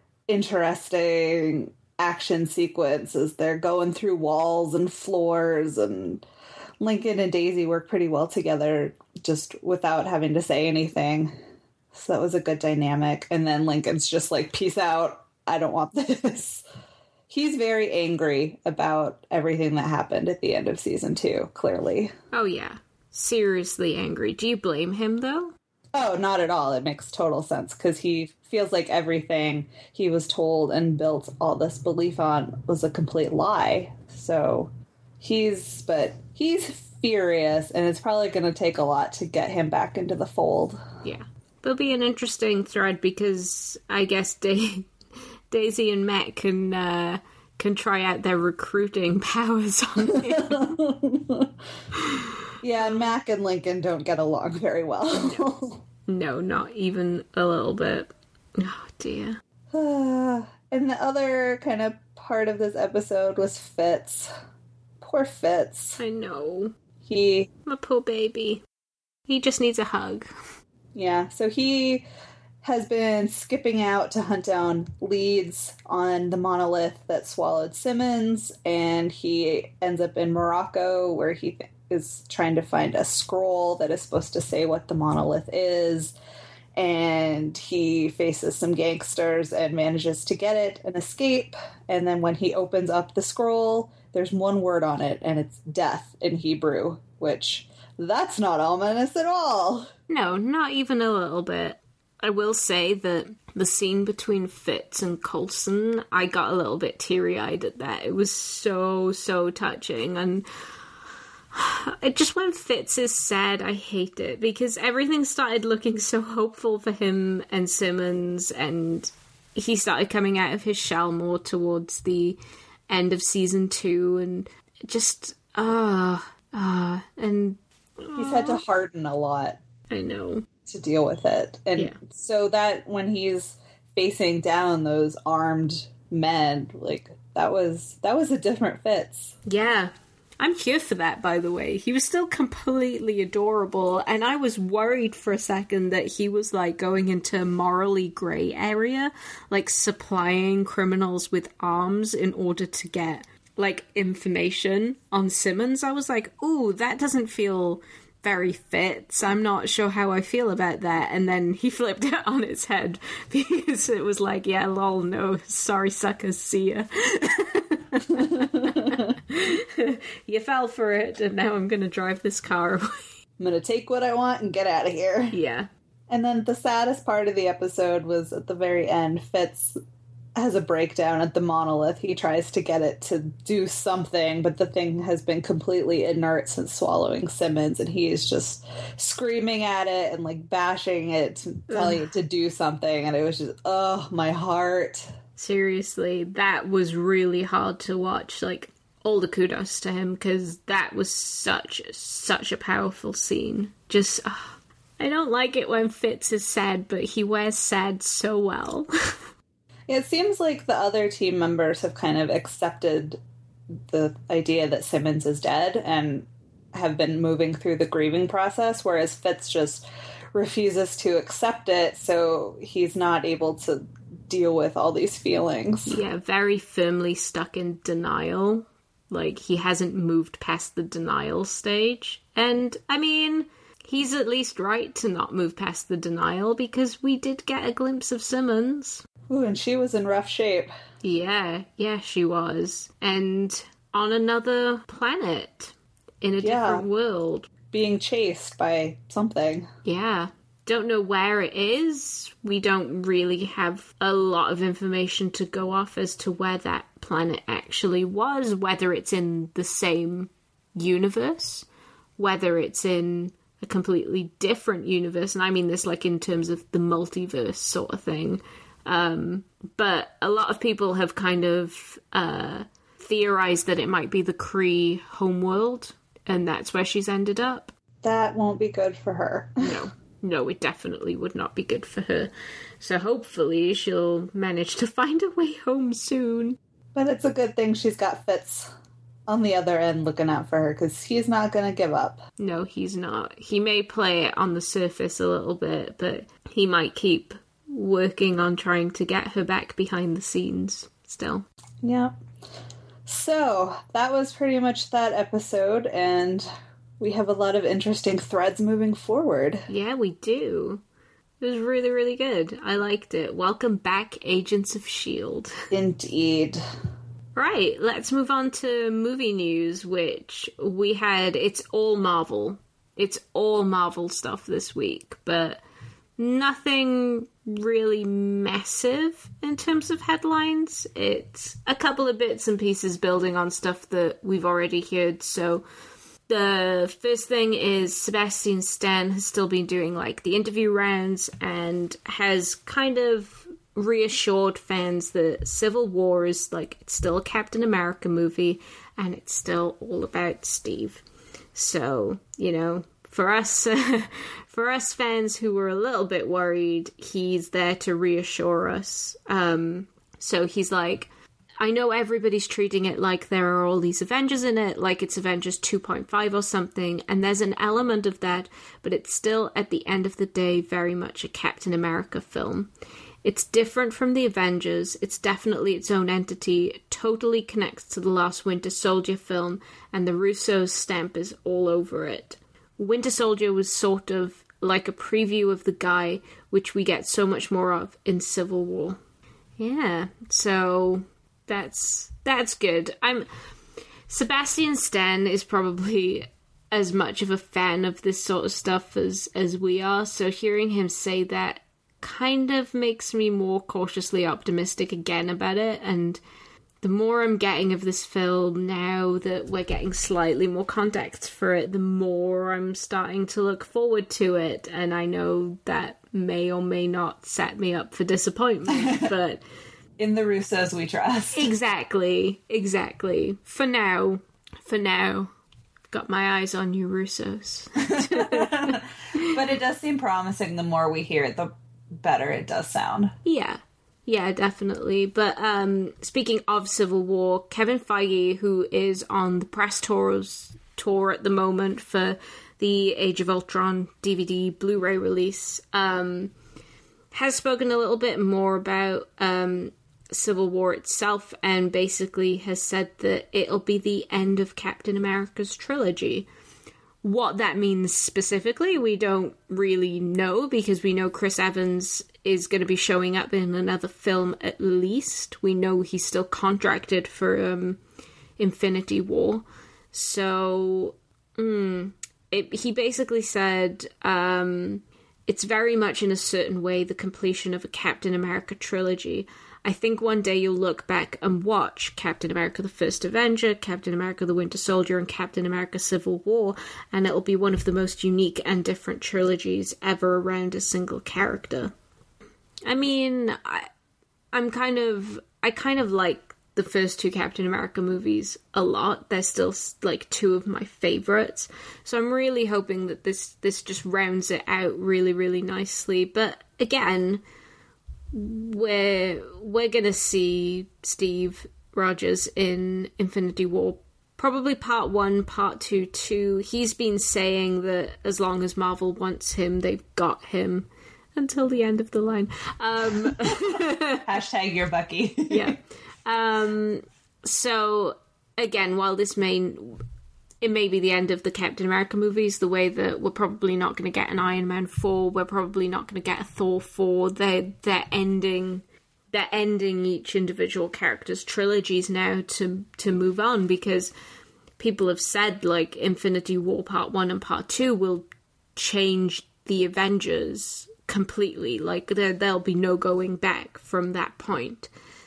Speaker 2: interesting action sequence as they're going through walls and floors, and Lincoln and Daisy work pretty well together just without having to say anything. So that was a good dynamic. And then Lincoln's just like, peace out. I don't want this. He's very angry about everything that happened at the end of season two, clearly.
Speaker 1: Oh, yeah. Seriously angry. Do you blame him, though?
Speaker 2: Oh, not at all. It makes total sense because he feels like everything he was told and built all this belief on was a complete lie. So he's, but he's furious, and it's probably going to take a lot to get him back into the fold.
Speaker 1: Yeah. It'll be an interesting thread because I guess da- Daisy and Mac can, uh, can try out their recruiting powers on him.
Speaker 2: Yeah, and Mac and Lincoln don't get along very well.
Speaker 1: No, not even a little bit. Oh, dear.
Speaker 2: And the other kind of part of this episode was Fitz. Poor Fitz.
Speaker 1: I know.
Speaker 2: He...
Speaker 1: My poor baby. He just needs a hug.
Speaker 2: Yeah, so he has been skipping out to hunt down leads on the monolith that swallowed Simmons, and he ends up in Morocco, where he is trying to find a scroll that is supposed to say what the monolith is, and he faces some gangsters and manages to get it and escape, and then when he opens up the scroll, there's one word on it, and it's death in Hebrew, which, that's not ominous at all.
Speaker 1: No, not even a little bit. I will say that the scene between Fitz and Coulson, I got a little bit teary-eyed at that. It was so, so touching. And it just when Fitz is sad, I hate it. Because everything started looking so hopeful for him and Simmons. And he started coming out of his shell more towards the end of season two. And just, ah, uh, ah. Uh, and uh,
Speaker 2: he's had to harden a lot.
Speaker 1: I know.
Speaker 2: To deal with it. And yeah. So that when he's facing down those armed men, like that was that was a different Fitz.
Speaker 1: Yeah. I'm here for that, by the way. He was still completely adorable, and I was worried for a second that he was like going into a morally grey area, like supplying criminals with arms in order to get like information on Simmons. I was like, ooh, that doesn't feel very Fitz. I'm not sure how I feel about that. And then he flipped it on its head because it was like, yeah, lol, no, sorry, suckers, see ya. You fell for it, and now I'm going to drive this car away.
Speaker 2: I'm going to take what I want and get out of here.
Speaker 1: Yeah.
Speaker 2: And then the saddest part of the episode was at the very end. Fitz has a breakdown at the monolith. He tries to get it to do something, but the thing has been completely inert since swallowing Simmons, and he is just screaming at it and like bashing it, telling it to do something, and it was just, oh, my heart.
Speaker 1: Seriously, that was really hard to watch. Like, all the kudos to him, because that was such, such a powerful scene. Just, oh, I don't like it when Fitz is sad, but he wears sad so well.
Speaker 2: It seems like the other team members have kind of accepted the idea that Simmons is dead and have been moving through the grieving process, whereas Fitz just refuses to accept it, so he's not able to deal with all these feelings.
Speaker 1: Yeah, very firmly stuck in denial. Like, he hasn't moved past the denial stage. And, I mean, he's at least right to not move past the denial, because we did get a glimpse of Simmons.
Speaker 2: Ooh, and she was in rough shape.
Speaker 1: Yeah, yeah, she was. And on another planet, in a
Speaker 2: yeah.
Speaker 1: different world.
Speaker 2: Being chased by something.
Speaker 1: Yeah. Don't know where it is. We don't really have a lot of information to go off as to where that planet actually was, whether it's in the same universe, whether it's in a completely different universe, and I mean this like in terms of the multiverse sort of thing. Um, but a lot of people have kind of uh, theorized that it might be the Kree homeworld, and that's where she's ended up.
Speaker 2: That won't be good for her.
Speaker 1: No. No, it definitely would not be good for her. So hopefully she'll manage to find a way home soon.
Speaker 2: But it's a good thing she's got Fitz on the other end looking out for her, because he's not going to give up.
Speaker 1: No, he's not. He may play it on the surface a little bit, but he might keep working on trying to get her back behind the scenes still.
Speaker 2: Yeah. So, that was pretty much that episode, and we have a lot of interesting threads moving forward.
Speaker 1: Yeah, we do. It was really, really good. I liked it. Welcome back, Agents of S H I E L D.
Speaker 2: Indeed.
Speaker 1: Right, let's move on to movie news, which we had, it's all Marvel. It's all Marvel stuff this week, but nothing really massive in terms of headlines. It's a couple of bits and pieces building on stuff that we've already heard. So the first thing is Sebastian Stan has still been doing like the interview rounds and has kind of reassured fans that Civil War is like, it's still a Captain America movie and it's still all about Steve. So, you know, for us, for us fans who were a little bit worried, he's there to reassure us. Um, so he's like, I know everybody's treating it like there are all these Avengers in it, like it's Avengers two point five or something, and there's an element of that, but it's still, at the end of the day, very much a Captain America film. It's different from the Avengers, it's definitely its own entity, it totally connects to the last Winter Soldier film, and the Russo's stamp is all over it. Winter Soldier was sort of like a preview of the guy, which we get so much more of in Civil War. Yeah, so that's that's good. I'm Sebastian Stan is probably as much of a fan of this sort of stuff as as we are, so hearing him say that kind of makes me more cautiously optimistic again about it. And the more I'm getting of this film now that we're getting slightly more context for it, the more I'm starting to look forward to it. And I know that may or may not set me up for disappointment, but...
Speaker 2: In the Russos we trust.
Speaker 1: Exactly, exactly. For now, for now, I've got my eyes on you, Russos.
Speaker 2: But it does seem promising. The more we hear it, the better it does sound.
Speaker 1: Yeah. Yeah, definitely. But um, speaking of Civil War, Kevin Feige, who is on the press tours, tour at the moment for the Age of Ultron D V D Blu-ray release, um, has spoken a little bit more about um, Civil War itself, and basically has said that it'll be the end of Captain America's trilogy. What that means specifically, we don't really know, because we know Chris Evans is going to be showing up in another film at least. We know he's still contracted for um, Infinity War. So, mm, it, he basically said um, it's very much in a certain way the completion of a Captain America trilogy. I think one day you'll look back and watch Captain America the First Avenger, Captain America the Winter Soldier, and Captain America Civil War, and it'll be one of the most unique and different trilogies ever around a single character. I mean, I, I'm kind of, I kind of like the first two Captain America movies a lot. They're still, like, two of my favorites. So I'm really hoping that this, this just rounds it out really, really nicely. But again, we're, we're gonna see Steve Rogers in Infinity War. Probably part one, part two, too. He's been saying that as long as Marvel wants him, they've got him. Until the end of the line. Um,
Speaker 2: Hashtag you're Bucky.
Speaker 1: Yeah. Um, so, again, while this may... It may be the end of the Captain America movies, the way that we're probably not going to get an Iron Man four, we're probably not going to get a Thor four. They're, they're ending... They're ending each individual character's trilogies now to to move on, because people have said, like, Infinity War Part one and Part two will change the Avengers completely. Like, there, there'll be no going back from that point.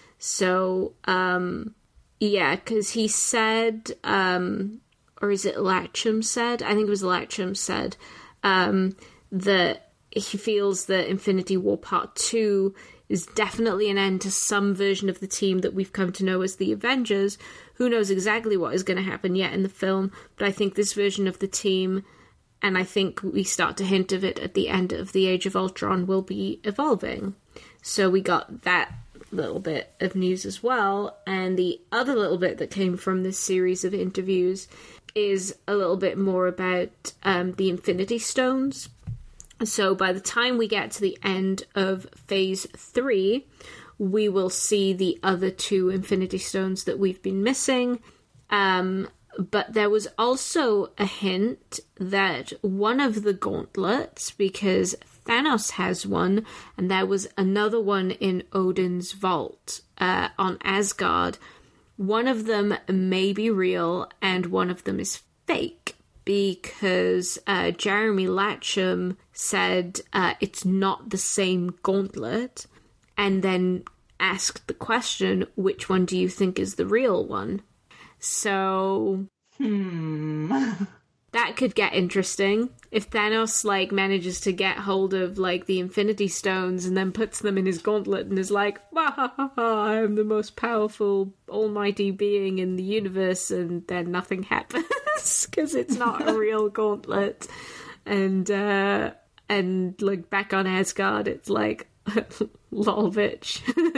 Speaker 1: So, um, yeah, because he said, um, or is it Latcham said? I think it was Latcham said, um, that he feels that Infinity War Part two is definitely an end to some version of the team that we've come to know as the Avengers. Who knows exactly what is going to happen yet in the film, but I think this version of the team, and I think we start to hint of it at the end of the Age of Ultron, will be evolving. So we got that little bit of news as well. And the other little bit that came from this series of interviews is a little bit more about um, the Infinity Stones. So by the time we get to the end of Phase three, we will see the other two Infinity Stones that we've been missing. Um... But there was also a hint that one of the gauntlets, because Thanos has one, and there was another one in Odin's vault uh, on Asgard, one of them may be real and one of them is fake, because uh, Jeremy Latcham said uh, it's not the same gauntlet, and then asked the question, which one do you think is the real one? So,
Speaker 2: hmm,
Speaker 1: that could get interesting. If Thanos, like, manages to get hold of, like, the Infinity Stones and then puts them in his gauntlet and is like, I'm the most powerful, almighty being in the universe, and then nothing happens because it's not a real gauntlet. And, uh, and, like, back on Asgard, it's like, lol, bitch.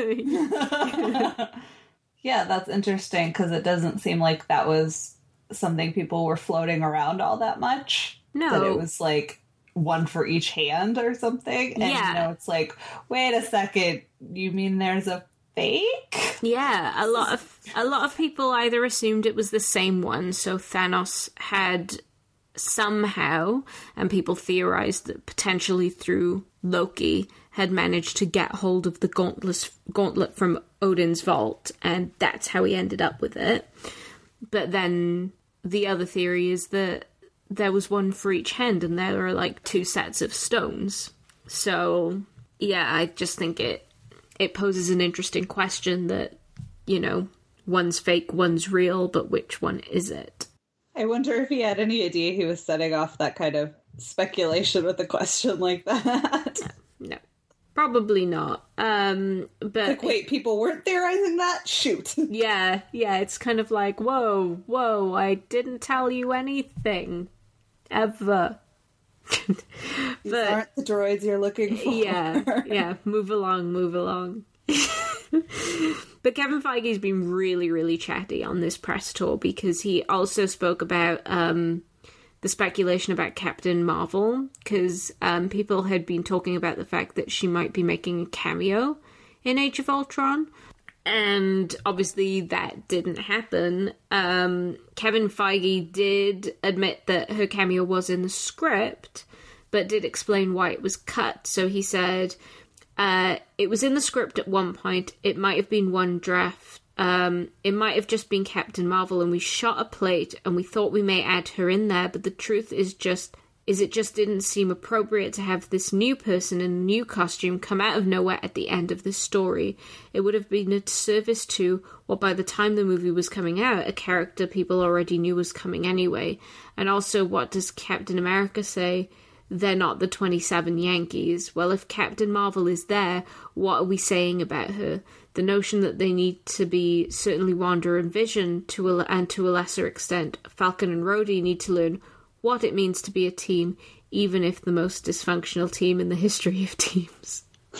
Speaker 2: Yeah, that's interesting, because it doesn't seem like that was something people were floating around all that much.
Speaker 1: No.
Speaker 2: That it was, like, one for each hand or something. And,
Speaker 1: yeah.
Speaker 2: you know, it's like, wait a second, you mean there's a fake?
Speaker 1: Yeah, a lot of a lot of people either assumed it was the same one, so Thanos had somehow, and people theorized that potentially through Loki, had managed to get hold of the gauntlet, gauntlet from Odin's vault, and that's how he ended up with it. But then the other theory is that there was one for each hand, and there are like two sets of stones. So yeah, I just think it it poses an interesting question that, you know, one's fake, one's real, but which one is it?
Speaker 2: I wonder if he had any idea he was setting off that kind of speculation with a question like that.
Speaker 1: No, no. Probably not. Um, but
Speaker 2: like, wait, people weren't theorizing that? Shoot.
Speaker 1: Yeah, yeah, it's kind of like, whoa, whoa, I didn't tell you anything. Ever.
Speaker 2: These but, aren't the droids you're looking for.
Speaker 1: Yeah, yeah, move along, move along. But Kevin Feige's been really, really chatty on this press tour because he also spoke about um, the speculation about Captain Marvel, because um, people had been talking about the fact that she might be making a cameo in Age of Ultron. And obviously that didn't happen. Um, Kevin Feige did admit that her cameo was in the script, but did explain why it was cut. So he said, uh, it was in the script at one point. It might have been one draft. Um, it might have just been Captain Marvel, and we shot a plate and we thought we may add her in there. But the truth is just... is it just didn't seem appropriate to have this new person in a new costume come out of nowhere at the end of this story. It would have been a disservice to what, by the time the movie was coming out, a character people already knew was coming anyway. And also, what does Captain America say? They're not the twenty-seven Yankees. Well, if Captain Marvel is there, what are we saying about her? The notion that they need to be certainly Wanda and Vision, to a, and to a lesser extent, Falcon and Rhodey need to learn what it means to be a team, even if the most dysfunctional team in the history of teams.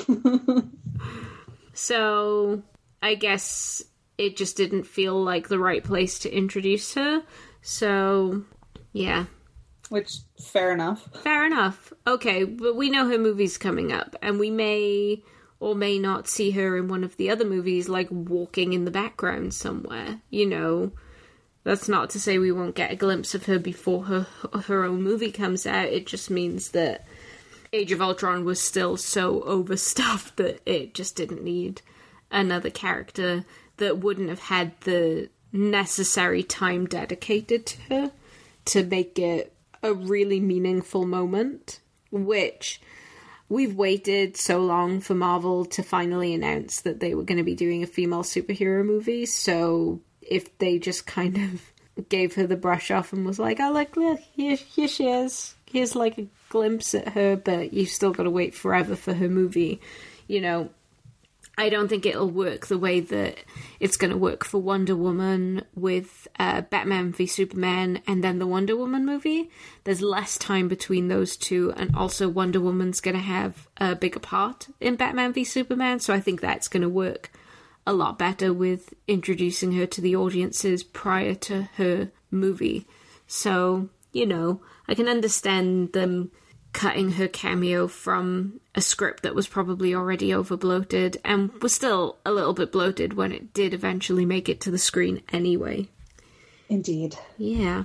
Speaker 1: So, I guess it just didn't feel like the right place to introduce her. So, yeah.
Speaker 2: Which, fair enough.
Speaker 1: Fair enough. Okay, but we know her movie's coming up, and we may or may not see her in one of the other movies, like walking in the background somewhere, you know. That's not to say we won't get a glimpse of her before her her own movie comes out. It just means that Age of Ultron was still so overstuffed that it just didn't need another character that wouldn't have had the necessary time dedicated to her to make it a really meaningful moment, which we've waited so long for Marvel to finally announce that they were going to be doing a female superhero movie, so if they just kind of gave her the brush off and was like, oh, look, look, here, here she is. Here's like a glimpse at her, but you've still got to wait forever for her movie. You know, I don't think it'll work the way that it's going to work for Wonder Woman with uh, Batman v Superman and then the Wonder Woman movie. There's less time between those two, and also Wonder Woman's going to have a bigger part in Batman v Superman, so I think that's going to work a lot better with introducing her to the audiences prior to her movie. So, you know, I can understand them cutting her cameo from a script that was probably already over bloated and was still a little bit bloated when it did eventually make it to the screen anyway.
Speaker 2: Indeed.
Speaker 1: Yeah.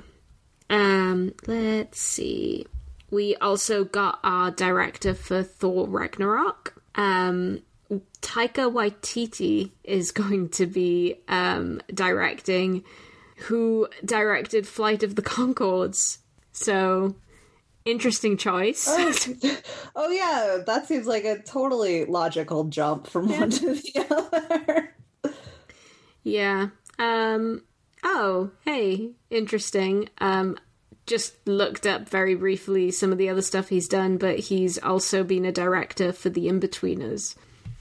Speaker 1: Um, let's see. We also got our director for Thor Ragnarok. Um, Taika Waititi is going to be um, directing, who directed Flight of the Conchords. So, interesting choice.
Speaker 2: Oh, oh yeah, that seems like a totally logical jump from yeah. one to the other.
Speaker 1: Yeah. Um, oh, hey, interesting. Um, just looked up very briefly some of the other stuff he's done, but he's also been a director for The Inbetweeners.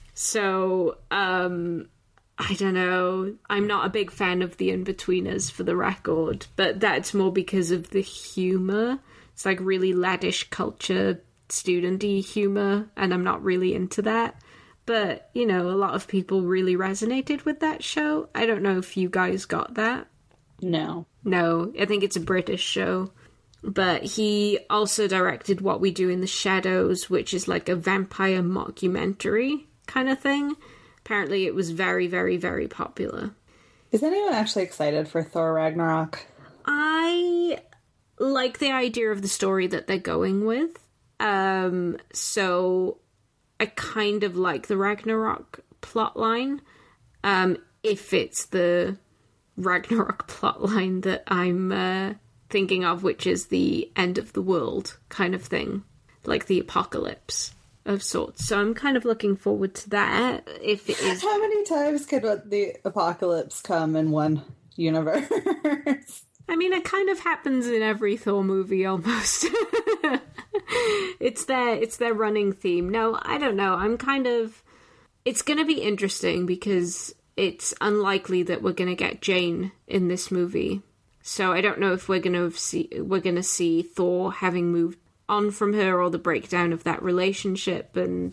Speaker 1: So, um, I don't know. I'm not a big fan of The Inbetweeners, for the record, but that's more because of the humour. It's like really laddish culture, student-y humour, and I'm not really into that. But, you know, a lot of people really resonated with that show. I don't know if you guys got that.
Speaker 2: No.
Speaker 1: No, I think it's a British show. But he also directed What We Do in the Shadows, which is like a vampire mockumentary kind of thing. Apparently it was very, very, very popular.
Speaker 2: Is anyone actually excited for Thor Ragnarok?
Speaker 1: I like the idea of the story that they're going with. Um, so I kind of like the Ragnarok plotline. Um, if it's the Ragnarok plotline that I'm uh, thinking of, which is the end of the world kind of thing. Like the apocalypse. of sorts. So I'm kind of looking forward to that. If it is,
Speaker 2: how many times could the apocalypse come in one universe?
Speaker 1: I mean, it kind of happens in every Thor movie almost. it's their it's their running theme. No, I don't know. I'm kind of. It's going to be interesting because it's unlikely that we're going to get Jane in this movie. So I don't know if we're going to see we're going to see Thor having moved on from her, or the breakdown of that relationship, and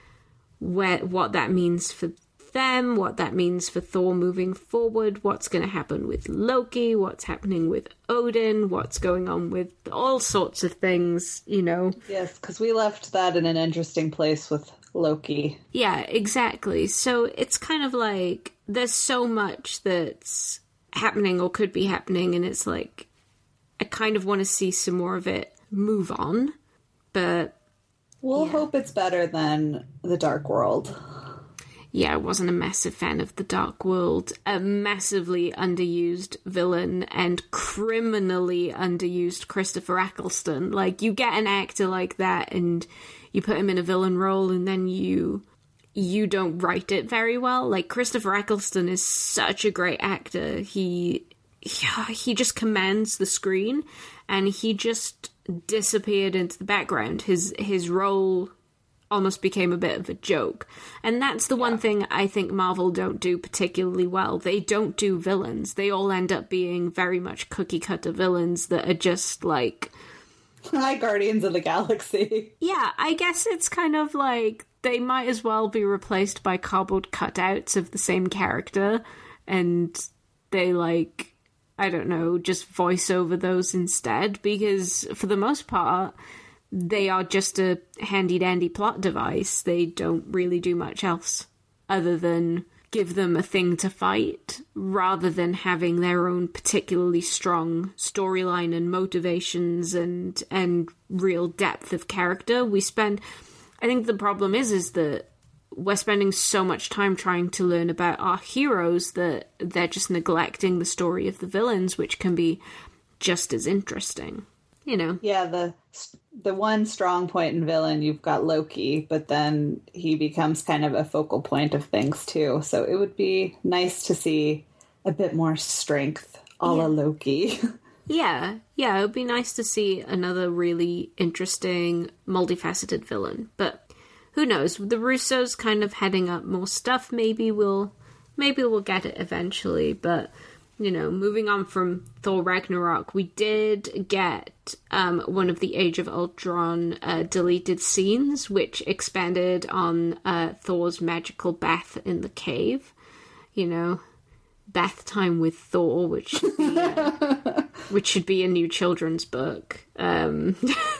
Speaker 1: where what that means for them, what that means for Thor moving forward, what's going to happen with Loki, what's happening with Odin, what's going on with all sorts of things, you know.
Speaker 2: Yes, because we left that in an interesting place with Loki.
Speaker 1: Yeah, exactly. So it's kind of like there's so much that's happening or could be happening, and it's like I kind of want to see some more of it move on, but
Speaker 2: we'll
Speaker 1: yeah.
Speaker 2: hope it's better than The Dark World.
Speaker 1: Yeah, I wasn't a massive fan of The Dark World. A massively underused villain and criminally underused Christopher Eccleston. Like, you get an actor like that and you put him in a villain role and then you you don't write it very well. Like, Christopher Eccleston is such a great actor. He yeah, he just commands the screen, and he just disappeared into the background. His his role almost became a bit of a joke. And that's the yeah. one thing I think Marvel don't do particularly well. They don't do villains. They all end up being very much cookie-cutter villains that are just like...
Speaker 2: Hi, Guardians of the Galaxy.
Speaker 1: Yeah, I guess it's kind of like they might as well be replaced by cardboard cutouts of the same character, and they, like, I don't know, just voice over those instead, because for the most part, they are just a handy-dandy plot device. They don't really do much else other than give them a thing to fight, rather than having their own particularly strong storyline and motivations and and real depth of character. We spend... I think the problem is, is that we're spending so much time trying to learn about our heroes that they're just neglecting the story of the villains, which can be just as interesting. You know.
Speaker 2: Yeah, the the one strong point in villain, you've got Loki, but then he becomes kind of a focal point of things too. So it would be nice to see a bit more strength a la
Speaker 1: yeah.
Speaker 2: Loki.
Speaker 1: Yeah, yeah, it would be nice to see another really interesting, multifaceted villain. But who knows? The Russos kind of heading up more stuff. Maybe we'll, maybe we'll get it eventually. But you know, moving on from Thor Ragnarok, we did get um, one of the Age of Ultron uh, deleted scenes, which expanded on uh, Thor's magical bath in the cave. You know, bath time with Thor, which should be, uh, which should be a new children's book. Um...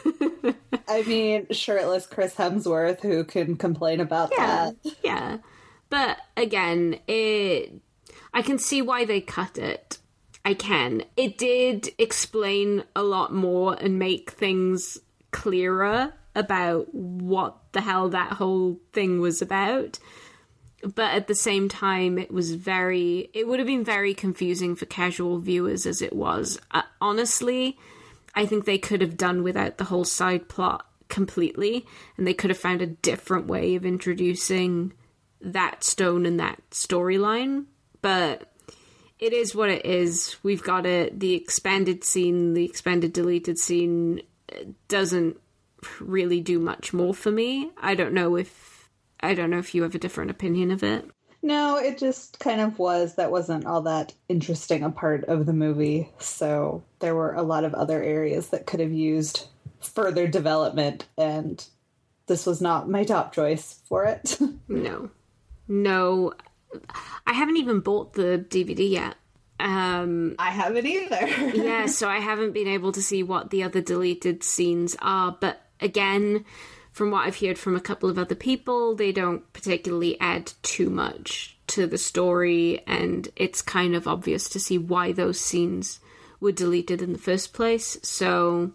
Speaker 2: I mean, shirtless Chris Hemsworth, who can complain about
Speaker 1: yeah,
Speaker 2: that?
Speaker 1: Yeah, but again, it... I can see why they cut it. I can. It did explain a lot more and make things clearer about what the hell that whole thing was about. But at the same time, it was very... It would have been very confusing for casual viewers as it was. Uh, honestly, I think they could have done without the whole side plot completely, and they could have found a different way of introducing that stone and that storyline. But it is what it is. We've got it. The expanded scene, the expanded deleted scene doesn't really do much more for me. I don't know if I don't know if you have a different opinion of it.
Speaker 2: No, it just kind of was. That wasn't all that interesting a part of the movie. So there were a lot of other areas that could have used further development, and this was not my top choice for it.
Speaker 1: No. No. I haven't even bought the D V D yet. Um,
Speaker 2: I haven't either.
Speaker 1: yeah, so I haven't been able to see what the other deleted scenes are. But again, from what I've heard from a couple of other people, they don't particularly add too much to the story, and it's kind of obvious to see why those scenes were deleted in the first place. So,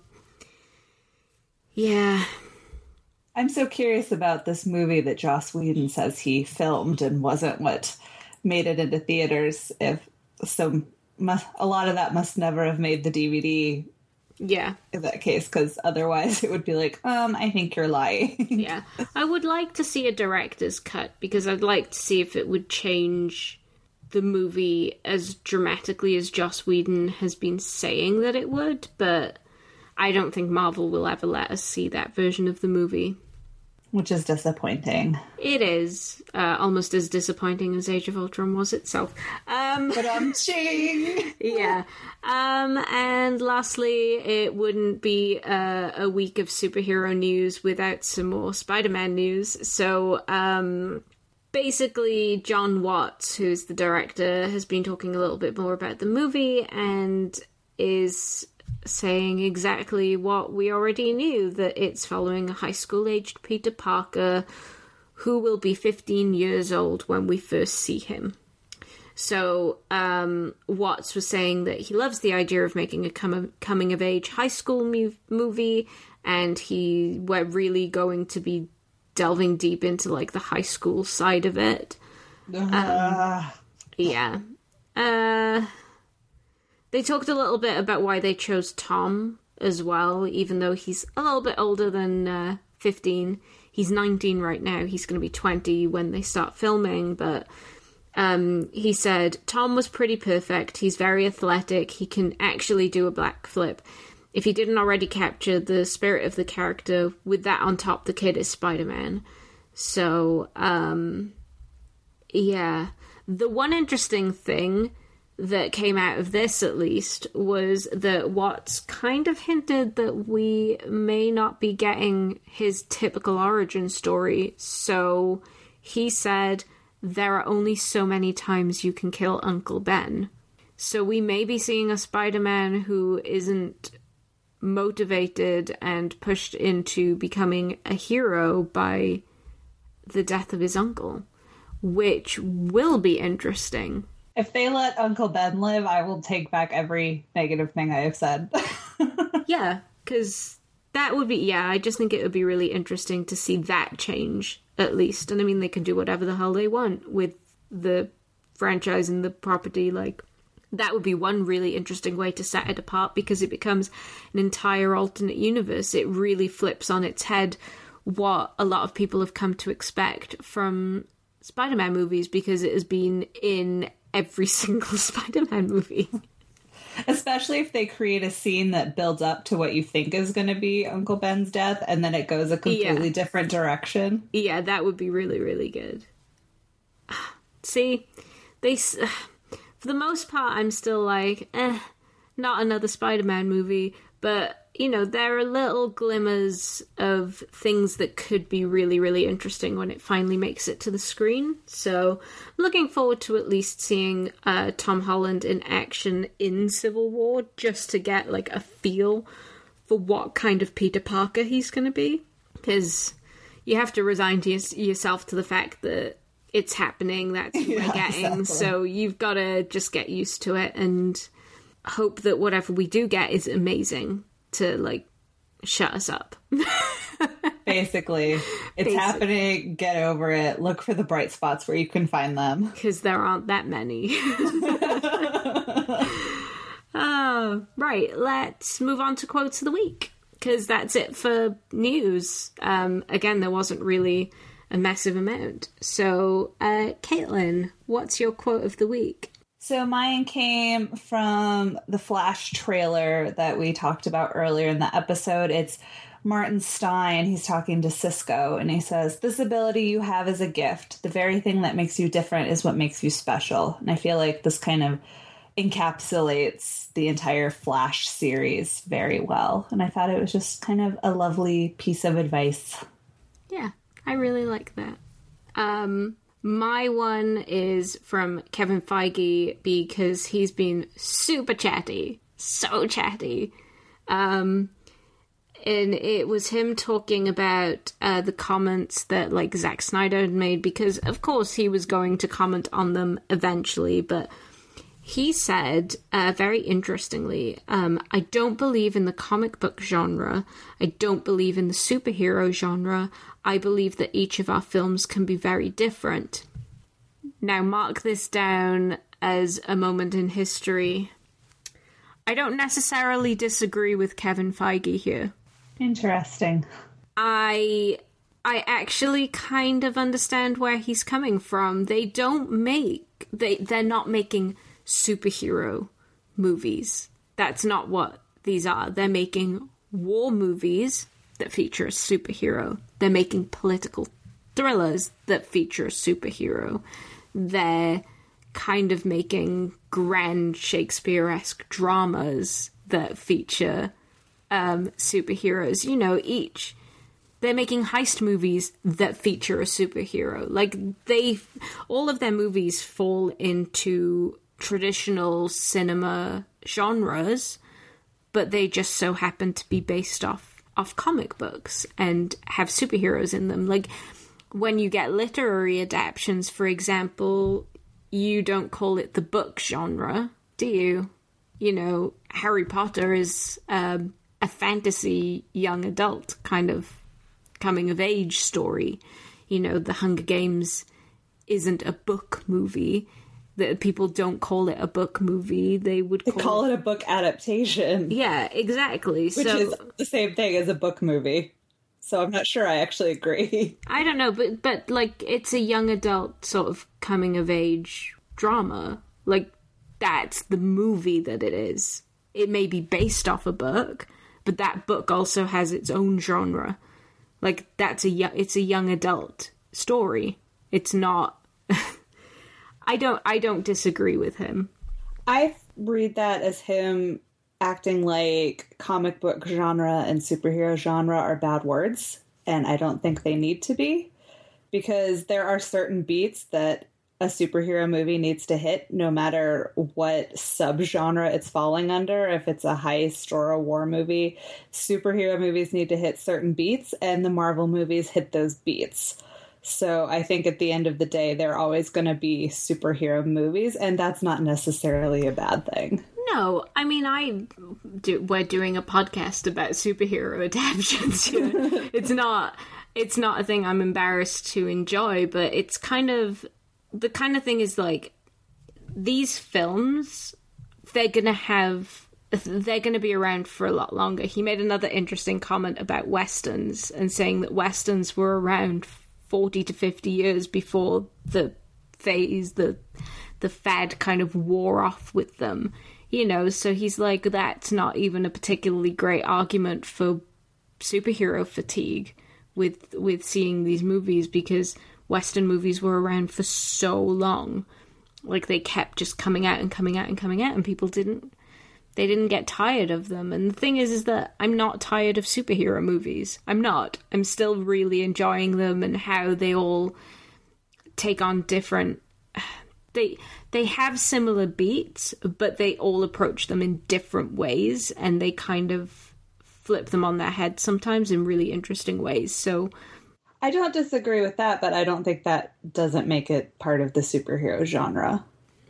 Speaker 1: yeah.
Speaker 2: I'm so curious about this movie that Joss Whedon says he filmed and wasn't what made it into theaters. If some, a lot of that must never have made the D V D
Speaker 1: Yeah.
Speaker 2: In that case, because otherwise it would be like, um, I think you're lying.
Speaker 1: Yeah. I would like to see a director's cut, because I'd like to see if it would change the movie as dramatically as Joss Whedon has been saying that it would, but I don't think Marvel will ever let us see that version of the movie.
Speaker 2: Which is disappointing.
Speaker 1: It is. Uh, almost as disappointing as Age of Ultron was itself. Um,
Speaker 2: but I'm ching.
Speaker 1: Yeah. Um, and lastly, it wouldn't be uh, a week of superhero news without some more Spider-Man news. So, um, basically, John Watts, who's the director, has been talking a little bit more about the movie and is saying exactly what we already knew, that it's following a high school-aged Peter Parker who will be fifteen years old when we first see him. So, um, Watts was saying that he loves the idea of making a com- coming-of-age high school mu- movie, and he we're really going to be delving deep into, like, the high school side of it.
Speaker 2: Uh.
Speaker 1: Um, yeah. Uh... They talked a little bit about why they chose Tom as well, even though he's a little bit older than uh, fifteen. He's nineteen right now. He's going to be twenty when they start filming, but um, he said, Tom was pretty perfect. He's very athletic. He can actually do a backflip. If he didn't already capture the spirit of the character, with that on top, the kid is Spider-Man. So, um, yeah. The one interesting thing that came out of this, at least, was that Watts kind of hinted that we may not be getting his typical origin story. So he said there are only so many times you can kill Uncle Ben. So we may be seeing a Spider-Man who isn't motivated and pushed into becoming a hero by the death of his uncle, which will be interesting.
Speaker 2: If they let Uncle Ben live, I will take back every negative thing I have said.
Speaker 1: Yeah, because that would be, yeah, I just think it would be really interesting to see that change, at least. And I mean, they can do whatever the hell they want with the franchise and the property. Like, that would be one really interesting way to set it apart, because it becomes an entire alternate universe. It really flips on its head what a lot of people have come to expect from Spider-Man movies, because it has been in every single Spider-Man movie.
Speaker 2: Especially if they create a scene that builds up to what you think is going to be Uncle Ben's death, and then it goes a completely yeah. different direction.
Speaker 1: Yeah, that would be really, really good. See, they... For the most part, I'm still like, eh, not another Spider-Man movie, but, you know, there are little glimmers of things that could be really, really interesting when it finally makes it to the screen. So, looking forward to at least seeing uh, Tom Holland in action in Civil War, just to get, like, a feel for what kind of Peter Parker he's going to be. Because you have to resign to y- yourself to the fact that it's happening, that's what yeah, we're getting. Exactly. So, you've got to just get used to it and hope that whatever we do get is amazing to, like, shut us up.
Speaker 2: Basically. It's Basically. happening, get over it, look for the bright spots where you can find them.
Speaker 1: Because there aren't that many. Oh, right, let's move on to quotes of the week, because that's it for news. Um, again, there wasn't really a massive amount. So, uh, Caitlin, what's your quote of the week?
Speaker 2: So mine came from the Flash trailer that we talked about earlier in the episode. It's Martin Stein. He's talking to Cisco, and he says, "This ability you have is a gift. The very thing that makes you different is what makes you special." And I feel like this kind of encapsulates the entire Flash series very well. And I thought it was just kind of a lovely piece of advice.
Speaker 1: Yeah, I really like that. Um... My one is from Kevin Feige, because he's been super chatty, so chatty. Um, and it was him talking about uh, the comments that, like, Zack Snyder had made, because, of course, he was going to comment on them eventually, but he said, uh, very interestingly, um, I don't believe in the comic book genre. I don't believe in the superhero genre. I believe that each of our films can be very different. Now, mark this down as a moment in history. I don't necessarily disagree with Kevin Feige here.
Speaker 2: Interesting.
Speaker 1: I I actually kind of understand where he's coming from. They don't make they they're not making superhero movies. That's not what these are. They're making war movies that feature a superhero. They're making political thrillers that feature a superhero. They're kind of making grand Shakespeare-esque dramas that feature um, superheroes. You know, each... They're making heist movies that feature a superhero. Like, they... All of their movies fall into traditional cinema genres, but they just so happen to be based off, off comic books and have superheroes in them. Like, when you get literary adaptations, for example, you don't call it the book genre, do you? You know, Harry Potter is um, a fantasy young adult kind of coming of age story. You know, The Hunger Games isn't a book movie. That people don't call it a book movie. They would call,
Speaker 2: they call
Speaker 1: it...
Speaker 2: it a book adaptation.
Speaker 1: Yeah, exactly.
Speaker 2: Which
Speaker 1: so,
Speaker 2: is the same thing as a book movie. So I'm not sure I actually agree.
Speaker 1: I don't know, but but like it's a young adult sort of coming of age drama. Like that's the movie that it is. It may be based off a book, but that book also has its own genre. Like that's a it's a young adult story. It's not. I don't I don't disagree with him.
Speaker 2: I read that as him acting like comic book genre and superhero genre are bad words, and I don't think they need to be, because there are certain beats that a superhero movie needs to hit no matter what subgenre it's falling under. If it's a heist or a war movie, superhero movies need to hit certain beats, and the Marvel movies hit those beats. So I think at the end of the day, they're always going to be superhero movies, and that's not necessarily a bad thing.
Speaker 1: No, I mean, I do, we're doing a podcast about superhero adaptations here. It's not, it's not a thing I'm embarrassed to enjoy, but it's kind of, the kind of thing is like, these films, they're going to have, they're going to be around for a lot longer. He made another interesting comment about Westerns and saying that Westerns were around forty to fifty years before the phase, the, the fad kind of wore off with them. You know, so he's like, that's not even a particularly great argument for superhero fatigue with with seeing these movies, because Western movies were around for so long. Like, they kept just coming out and coming out and coming out, and people didn't, they didn't get tired of them. And the thing is, is that I'm not tired of superhero movies. I'm not. I'm still really enjoying them and how they all take on different... They they have similar beats, but they all approach them in different ways, and they kind of flip them on their head sometimes in really interesting ways. So
Speaker 2: I don't disagree with that, but I don't think that doesn't make it part of the superhero genre.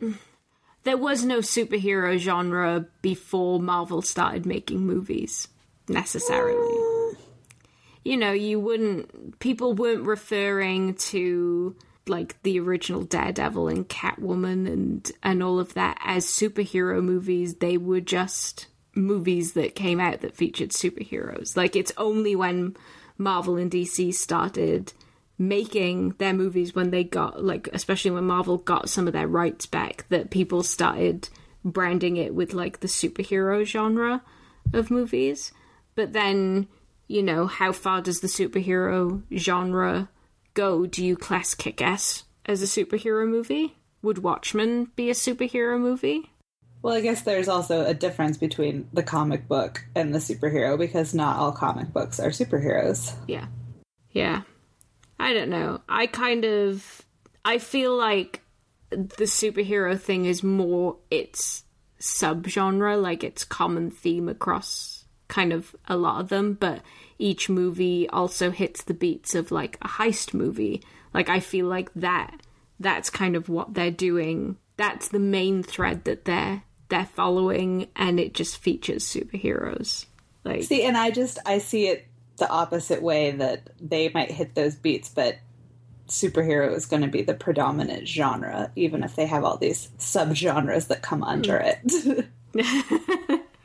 Speaker 1: There was no superhero genre before Marvel started making movies, necessarily. Mm. You know, you wouldn't... People weren't referring to... like the original Daredevil and Catwoman and and all of that as superhero movies. They were just movies that came out that featured superheroes. Like, it's only when Marvel and D C started making their movies, when they got, like, especially when Marvel got some of their rights back, that people started branding it with, like, the superhero genre of movies. But then, you know, how far does the superhero genre go? Do you class Kick-Ass as a superhero movie? Would Watchmen be a superhero movie?
Speaker 2: Well, I guess there's also a difference between the comic book and the superhero, because not all comic books are superheroes.
Speaker 1: Yeah. Yeah. I don't know. I kind of... I feel like the superhero thing is more its subgenre, like its common theme across kind of a lot of them, but each movie also hits the beats of, like, a heist movie. Like, I feel like that that's kind of what they're doing. That's the main thread that they're they're following, and it just features superheroes. Like,
Speaker 2: see, and I just I see it the opposite way, that they might hit those beats, but superhero is going to be the predominant genre, even if they have all these subgenres that come under mm. it.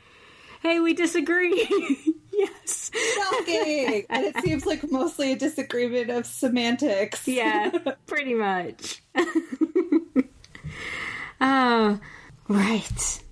Speaker 1: Hey, we disagree. Yes.
Speaker 2: Shocking! And it seems like mostly a disagreement of semantics.
Speaker 1: Yeah, pretty much. Oh, right.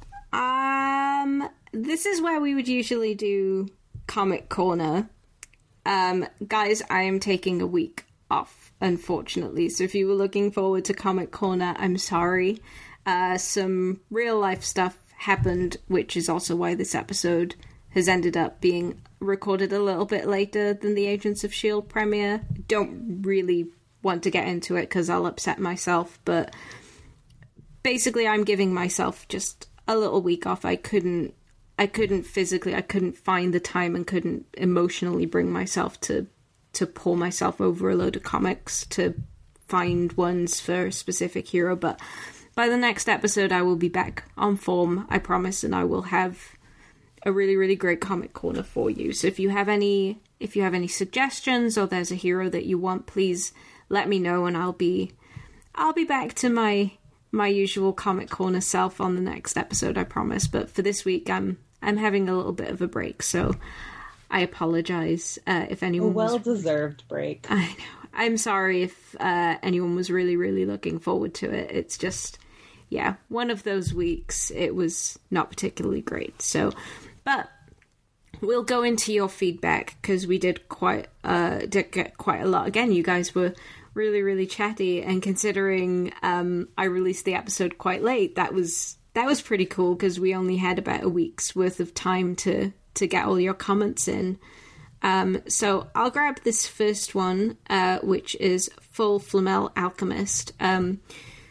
Speaker 1: Um, this is where we would usually do Comic Corner. Um, guys, I am taking a week off, unfortunately. So if you were looking forward to Comic Corner, I'm sorry. Uh, some real life stuff happened, which is also why this episode has ended up being recorded a little bit later than the Agents of S H I E L D premiere. Don't really want to get into it because I'll upset myself, but basically I'm giving myself just a little week off. I couldn't I couldn't physically, I couldn't find the time and couldn't emotionally bring myself to to pull myself over a load of comics to find ones for a specific hero, but by the next episode I will be back on form, I promise, and I will have a really, really great Comic Corner for you. So if you have any if you have any suggestions or there's a hero that you want, please let me know and I'll be I'll be back to my my usual Comic Corner self on the next episode, I promise. But for this week I'm I'm having a little bit of a break, so I apologize uh, if anyone
Speaker 2: a well-deserved was... break.
Speaker 1: I know. I'm sorry if uh, anyone was really, really looking forward to it. It's just, yeah, one of those weeks. It was not particularly great. So, but we'll go into your feedback because we did quite, uh, did get quite a lot. Again, you guys were really, really chatty, and considering um, I released the episode quite late, that was that was pretty cool because we only had about a week's worth of time to to get all your comments in. Um, so I'll grab this first one, uh, which is Full Flamel Alchemist, um,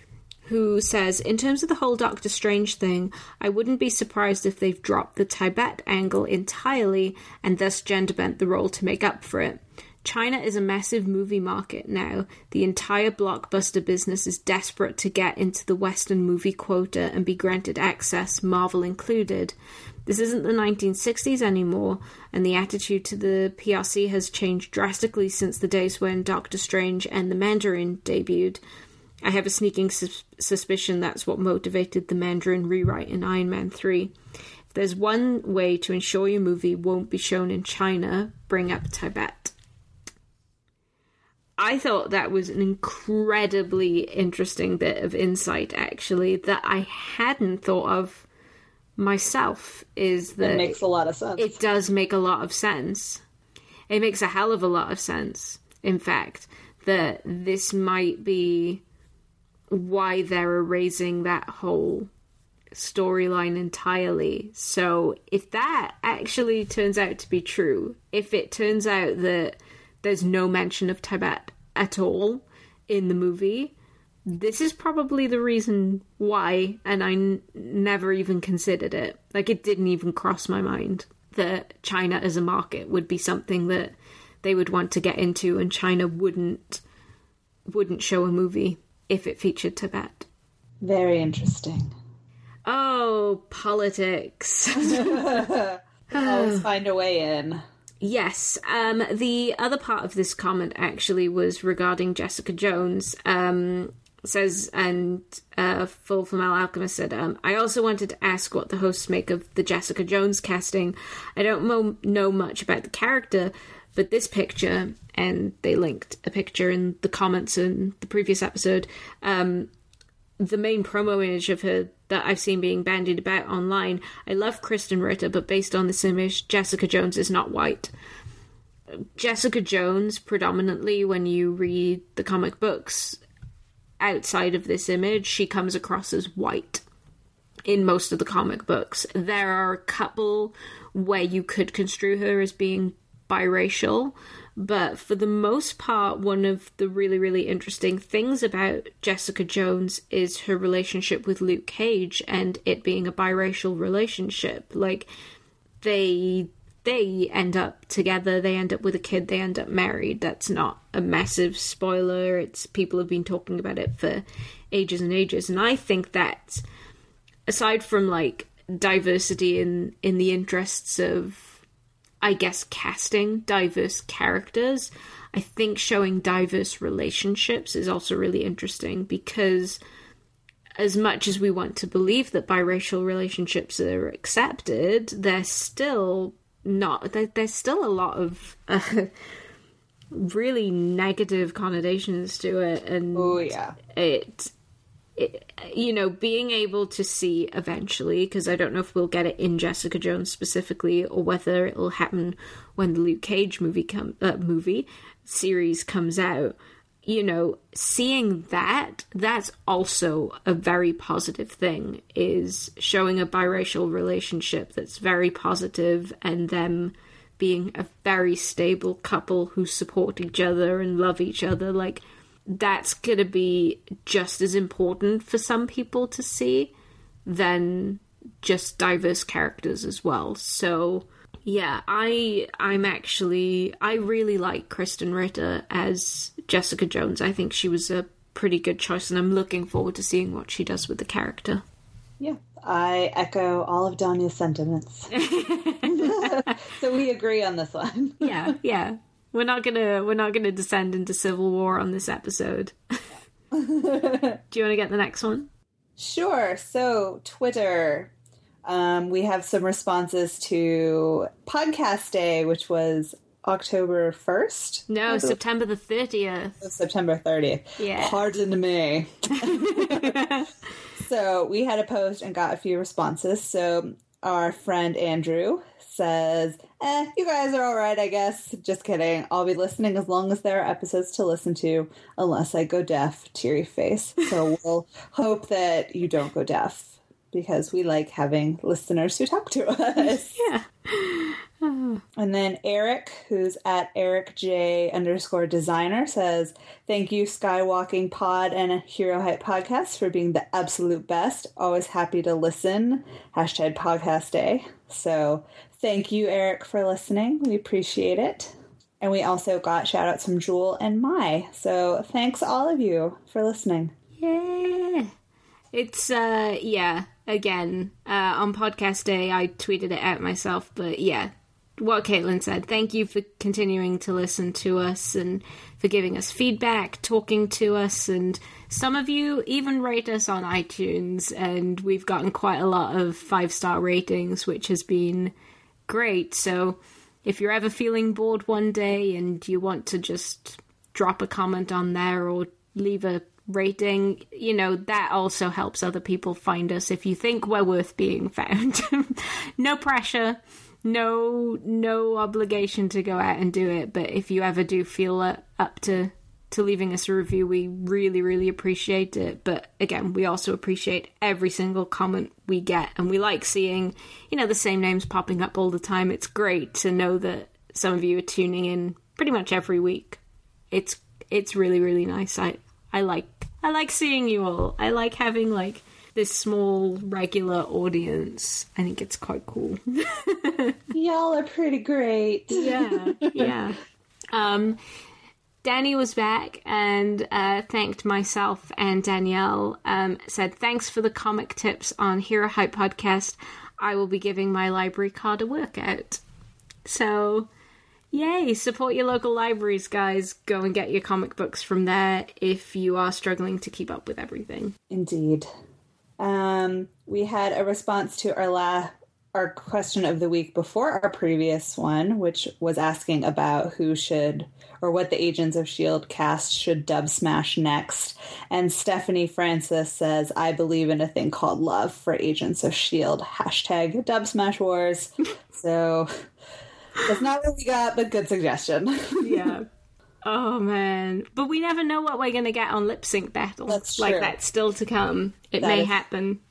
Speaker 1: who says, in terms of the whole Doctor Strange thing, I wouldn't be surprised if they've dropped the Tibet angle entirely and thus gender bent the role to make up for it. China is a massive movie market now. The entire blockbuster business is desperate to get into the Western movie quota and be granted access, Marvel included. This isn't the nineteen sixties anymore, and the attitude to the P R C has changed drastically since the days when Doctor Strange and the Mandarin debuted. I have a sneaking sus- suspicion that's what motivated the Mandarin rewrite in Iron Man three. If there's one way to ensure your movie won't be shown in China, bring up Tibet. I thought that was an incredibly interesting bit of insight, actually, that I hadn't thought of myself. Is that
Speaker 2: it makes a lot of sense.
Speaker 1: It does make a lot of sense. It makes a hell of a lot of sense, in fact, that this might be why they're erasing that whole storyline entirely. So if that actually turns out to be true, if it turns out that there's no mention of Tibet at all in the movie, this is probably the reason why, and I n- never even considered it. Like, it didn't even cross my mind that China as a market would be something that they would want to get into, and China wouldn't wouldn't show a movie if it featured Tibet.
Speaker 2: Very interesting.
Speaker 1: Oh, politics.
Speaker 2: Always find a way in.
Speaker 1: Yes. Um, the other part of this comment actually was regarding Jessica Jones. Um, says, and uh, Full Flamel Alchemist said, um, I also wanted to ask what the hosts make of the Jessica Jones casting. I don't mo- know much about the character, but this picture, and they linked a picture in the comments in the previous episode, um, the main promo image of her that I've seen being bandied about online. I love Kristen Ritter, but based on this image, Jessica Jones is not white. Jessica Jones, predominantly, when you read the comic books outside of this image, she comes across as white in most of the comic books. There are a couple where you could construe her as being biracial, but for the most part, one of the really, really interesting things about Jessica Jones is her relationship with Luke Cage and it being a biracial relationship. Like, they they end up together, they end up with a kid, they end up married. That's not a massive spoiler. It's people have been talking about it for ages and ages. And I think that, aside from, like, diversity in, in the interests of, I guess, casting diverse characters, I think showing diverse relationships is also really interesting because as much as we want to believe that biracial relationships are accepted, they're still not. There's still a lot of uh, really negative connotations to it, and
Speaker 2: oh yeah,
Speaker 1: it, it, you know, being able to see eventually, because I don't know if we'll get it in Jessica Jones specifically, or whether it'll happen when the Luke Cage movie come uh, movie series comes out. You know, seeing that, that's also a very positive thing, is showing a biracial relationship that's very positive, and them being a very stable couple who support each other and love each other. Like, that's gonna be just as important for some people to see than just diverse characters as well. So yeah, I I'm actually I really like Kristen Ritter as Jessica Jones. I think she was a pretty good choice, and I'm looking forward to seeing what she does with the character.
Speaker 2: Yeah, I echo all of Danya's sentiments. So we agree on this one.
Speaker 1: yeah, yeah. We're not gonna we're not gonna descend into civil war on this episode. Do you want to get the next one?
Speaker 2: Sure. So Twitter. Um, we have some responses to Podcast Day, which was October first?
Speaker 1: No, September the thirtieth.
Speaker 2: Oh, September thirtieth.
Speaker 1: Yeah.
Speaker 2: Pardon me. So we had a post and got a few responses. So our friend Andrew says, eh, you guys are all right, I guess. Just kidding. I'll be listening as long as there are episodes to listen to, unless I go deaf. Teary face. So we'll hope that you don't go deaf, because we like having listeners who talk to us.
Speaker 1: Yeah. Oh.
Speaker 2: And then Eric, who's at Eric J underscore designer, says, thank you, Skywalking Pod and Hero Hype Podcast, for being the absolute best. Always happy to listen. Hashtag Podcast Day. So thank you, Eric, for listening. We appreciate it. And we also got shout outs from Jewel and Mai. So thanks all of you for listening.
Speaker 1: Yeah. It's, uh, yeah, again, uh, on Podcast Day, I tweeted it out myself, but yeah, what Caitlin said. Thank you for continuing to listen to us and for giving us feedback, talking to us, and some of you even rate us on iTunes, and we've gotten quite a lot of five-star ratings, which has been great. So if you're ever feeling bored one day and you want to just drop a comment on there or leave a rating, you know, that also helps other people find us if you think we're worth being found. No pressure, no no obligation to go out and do it, but if you ever do feel uh, up to to leaving us a review, we really really appreciate it. But again, we also appreciate every single comment we get, and we like seeing, you know, the same names popping up all the time. It's great to know that some of you are tuning in pretty much every week. It's it's really really nice. I I like I like seeing you all. I like having like this small regular audience. I think it's quite cool.
Speaker 2: Y'all are pretty great.
Speaker 1: Yeah, yeah. Um, Danny was back and uh, thanked myself and Danielle. Um, said, thanks for the comic tips on Hero Hype Podcast. I will be giving my library card a workout. So, yay, support your local libraries, guys. Go and get your comic books from there if you are struggling to keep up with everything.
Speaker 2: Indeed. Um, we had a response to our la- our question of the week before our previous one, which was asking about who should, or what the Agents of S H I E L D cast should dub smash next. And Stephanie Francis says, I believe in a thing called love for Agents of S H I E L D. Hashtag dub smash wars. So that's not what we got, but good suggestion.
Speaker 1: Yeah. Oh, man. But we never know what we're going to get on Lip Sync Battle.
Speaker 2: That's true.
Speaker 1: Like, that's still to come. It
Speaker 2: That
Speaker 1: may
Speaker 2: is-
Speaker 1: happen.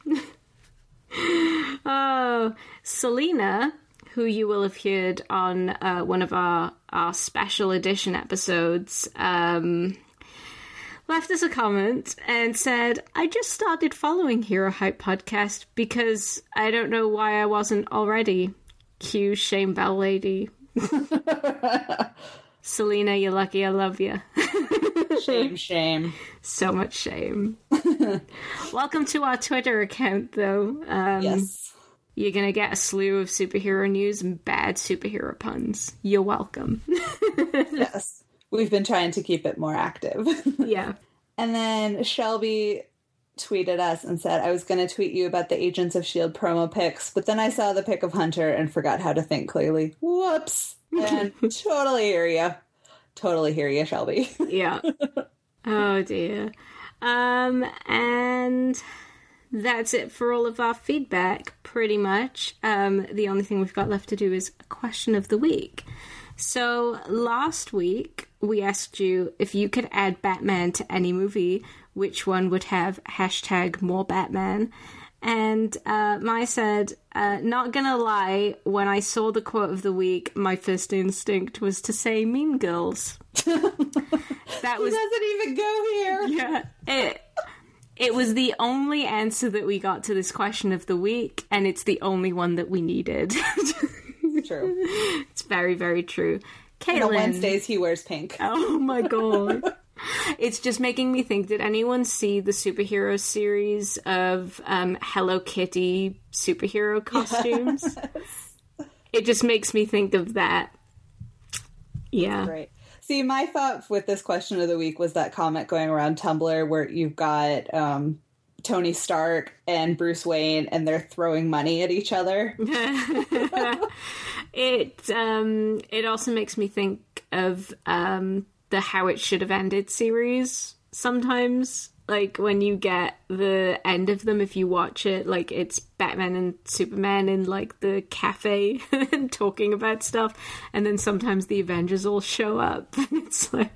Speaker 1: Oh, Selena, who you will have heard on uh, one of our, our special edition episodes, um, left us a comment and said, I just started following Hero Hype Podcast because I don't know why I wasn't already. Cue Shame Bell Lady. Selena, you're lucky I love you.
Speaker 2: Shame, shame.
Speaker 1: So much shame. Welcome to our Twitter account, though. Um,
Speaker 2: Yes.
Speaker 1: You're going to get a slew of superhero news and bad superhero puns. You're welcome.
Speaker 2: Yes. We've been trying to keep it more active.
Speaker 1: Yeah.
Speaker 2: And then Shelby tweeted us and said, I was going to tweet you about the Agents of S H I E L D promo pics, but then I saw the pic of Hunter and forgot how to think clearly. Whoops. And totally hear you. Totally hear you, Shelby.
Speaker 1: Yeah. Oh, dear. Um, and that's it for all of our feedback, pretty much. Um, the only thing we've got left to do is a question of the week. So last week, we asked you if you could add Batman to any movie, which one would have hashtag more Batman. And uh, Maya said, uh, not gonna lie, when I saw the quote of the week, my first instinct was to say Mean Girls. That was,
Speaker 2: it doesn't even go here.
Speaker 1: Yeah, it, it was the only answer that we got to this question of the week, and it's the only one that we needed.
Speaker 2: True.
Speaker 1: It's very, very true. Caitlin.
Speaker 2: And on Wednesdays, he wears pink.
Speaker 1: Oh my god. It's just making me think, did anyone see the superhero series of um, Hello Kitty superhero costumes? Yes. It just makes me think of that. Yeah.
Speaker 2: Great. See, my thought with this question of the week was that comment going around Tumblr where you've got um, Tony Stark and Bruce Wayne and they're throwing money at each other.
Speaker 1: It um, it also makes me think of um, the How It Should Have Ended series sometimes. Like, when you get the end of them, if you watch it, like, it's Batman and Superman in, like, the cafe and talking about stuff, and then sometimes the Avengers all show up, and it's like...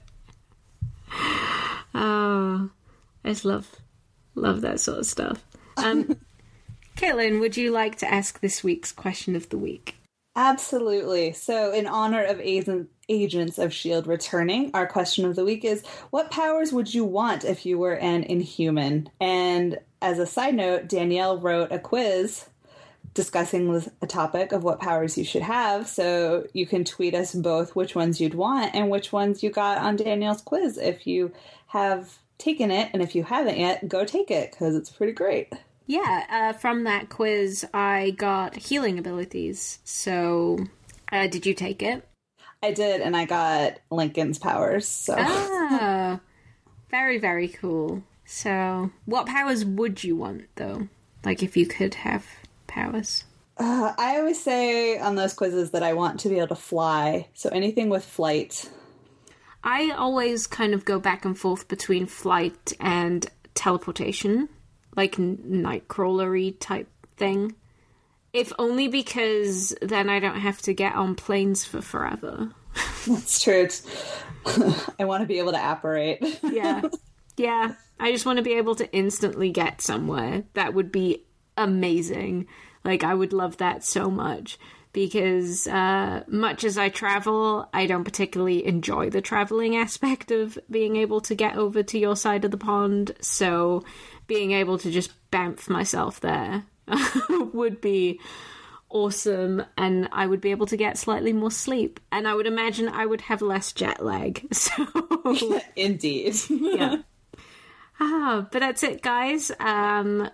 Speaker 1: Oh, I just love, love that sort of stuff. Um, Caitlin, would you like to ask this week's question of the week?
Speaker 2: Absolutely. So, in honor of Agent, Agents of S H I E L D returning, our question of the week is, what powers would you want if you were an Inhuman? And as a side note, Danielle wrote a quiz discussing a topic of what powers you should have, so you can tweet us both which ones you'd want and which ones you got on Danielle's quiz if you have taken it, and if you haven't yet, go take it, because it's pretty great.
Speaker 1: Yeah, uh, from that quiz, I got healing abilities. So, uh, did you take it?
Speaker 2: I did, and I got Lincoln's powers. So.
Speaker 1: Ah, very, very cool. So, what powers would you want, though? Like, if you could have powers?
Speaker 2: Uh, I always say on those quizzes that I want to be able to fly. So, anything with flight.
Speaker 1: I always kind of go back and forth between flight and teleportation. Like, Nightcrawler-y type thing. If only because then I don't have to get on planes for forever.
Speaker 2: That's true. It's, I want to be able to apparate.
Speaker 1: Yeah. Yeah. I just want to be able to instantly get somewhere. That would be amazing. Like, I would love that so much. Because uh, much as I travel, I don't particularly enjoy the traveling aspect of being able to get over to your side of the pond. So being able to just bamf myself there would be awesome. And I would be able to get slightly more sleep. And I would imagine I would have less jet lag. So
Speaker 2: Indeed.
Speaker 1: Yeah. Ah, but that's it, guys. Um,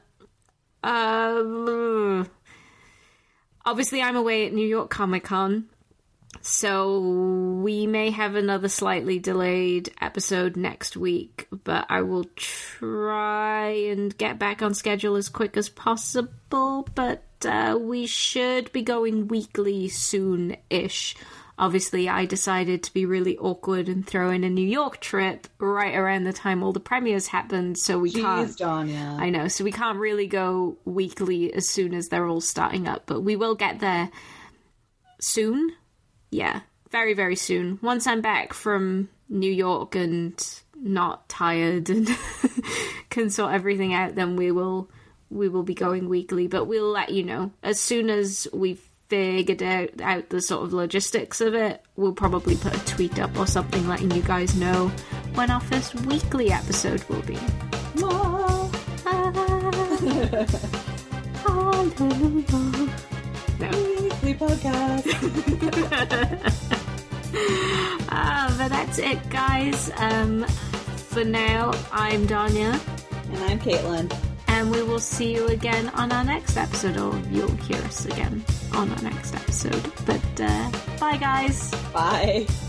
Speaker 1: uh, Obviously, I'm away at New York Comic Con, so we may have another slightly delayed episode next week, but I will try and get back on schedule as quick as possible, but uh, we should be going weekly soon-ish. Obviously, I decided to be really awkward and throw in a New York trip right around the time all the premieres happened, so we
Speaker 2: Jeez,
Speaker 1: can't...
Speaker 2: Dawn, yeah.
Speaker 1: I know, so we can't really go weekly as soon as they're all starting up, but we will get there soon. Yeah, very, very soon. Once I'm back from New York and not tired and can sort everything out, then we will we will be going weekly, but we'll let you know. As soon as we've figured out, out the sort of logistics of it, we'll probably put a tweet up or something letting you guys know when our first weekly episode will be.
Speaker 2: Ah.
Speaker 1: Hallelujah. No.
Speaker 2: Weekly podcast.
Speaker 1: Ah, but that's it, guys. Um, for now, I'm Danya.
Speaker 2: And I'm Caitlin.
Speaker 1: And we will see you again on our next episode, or you'll hear us again on our next episode. But, uh, bye, guys.
Speaker 2: Bye.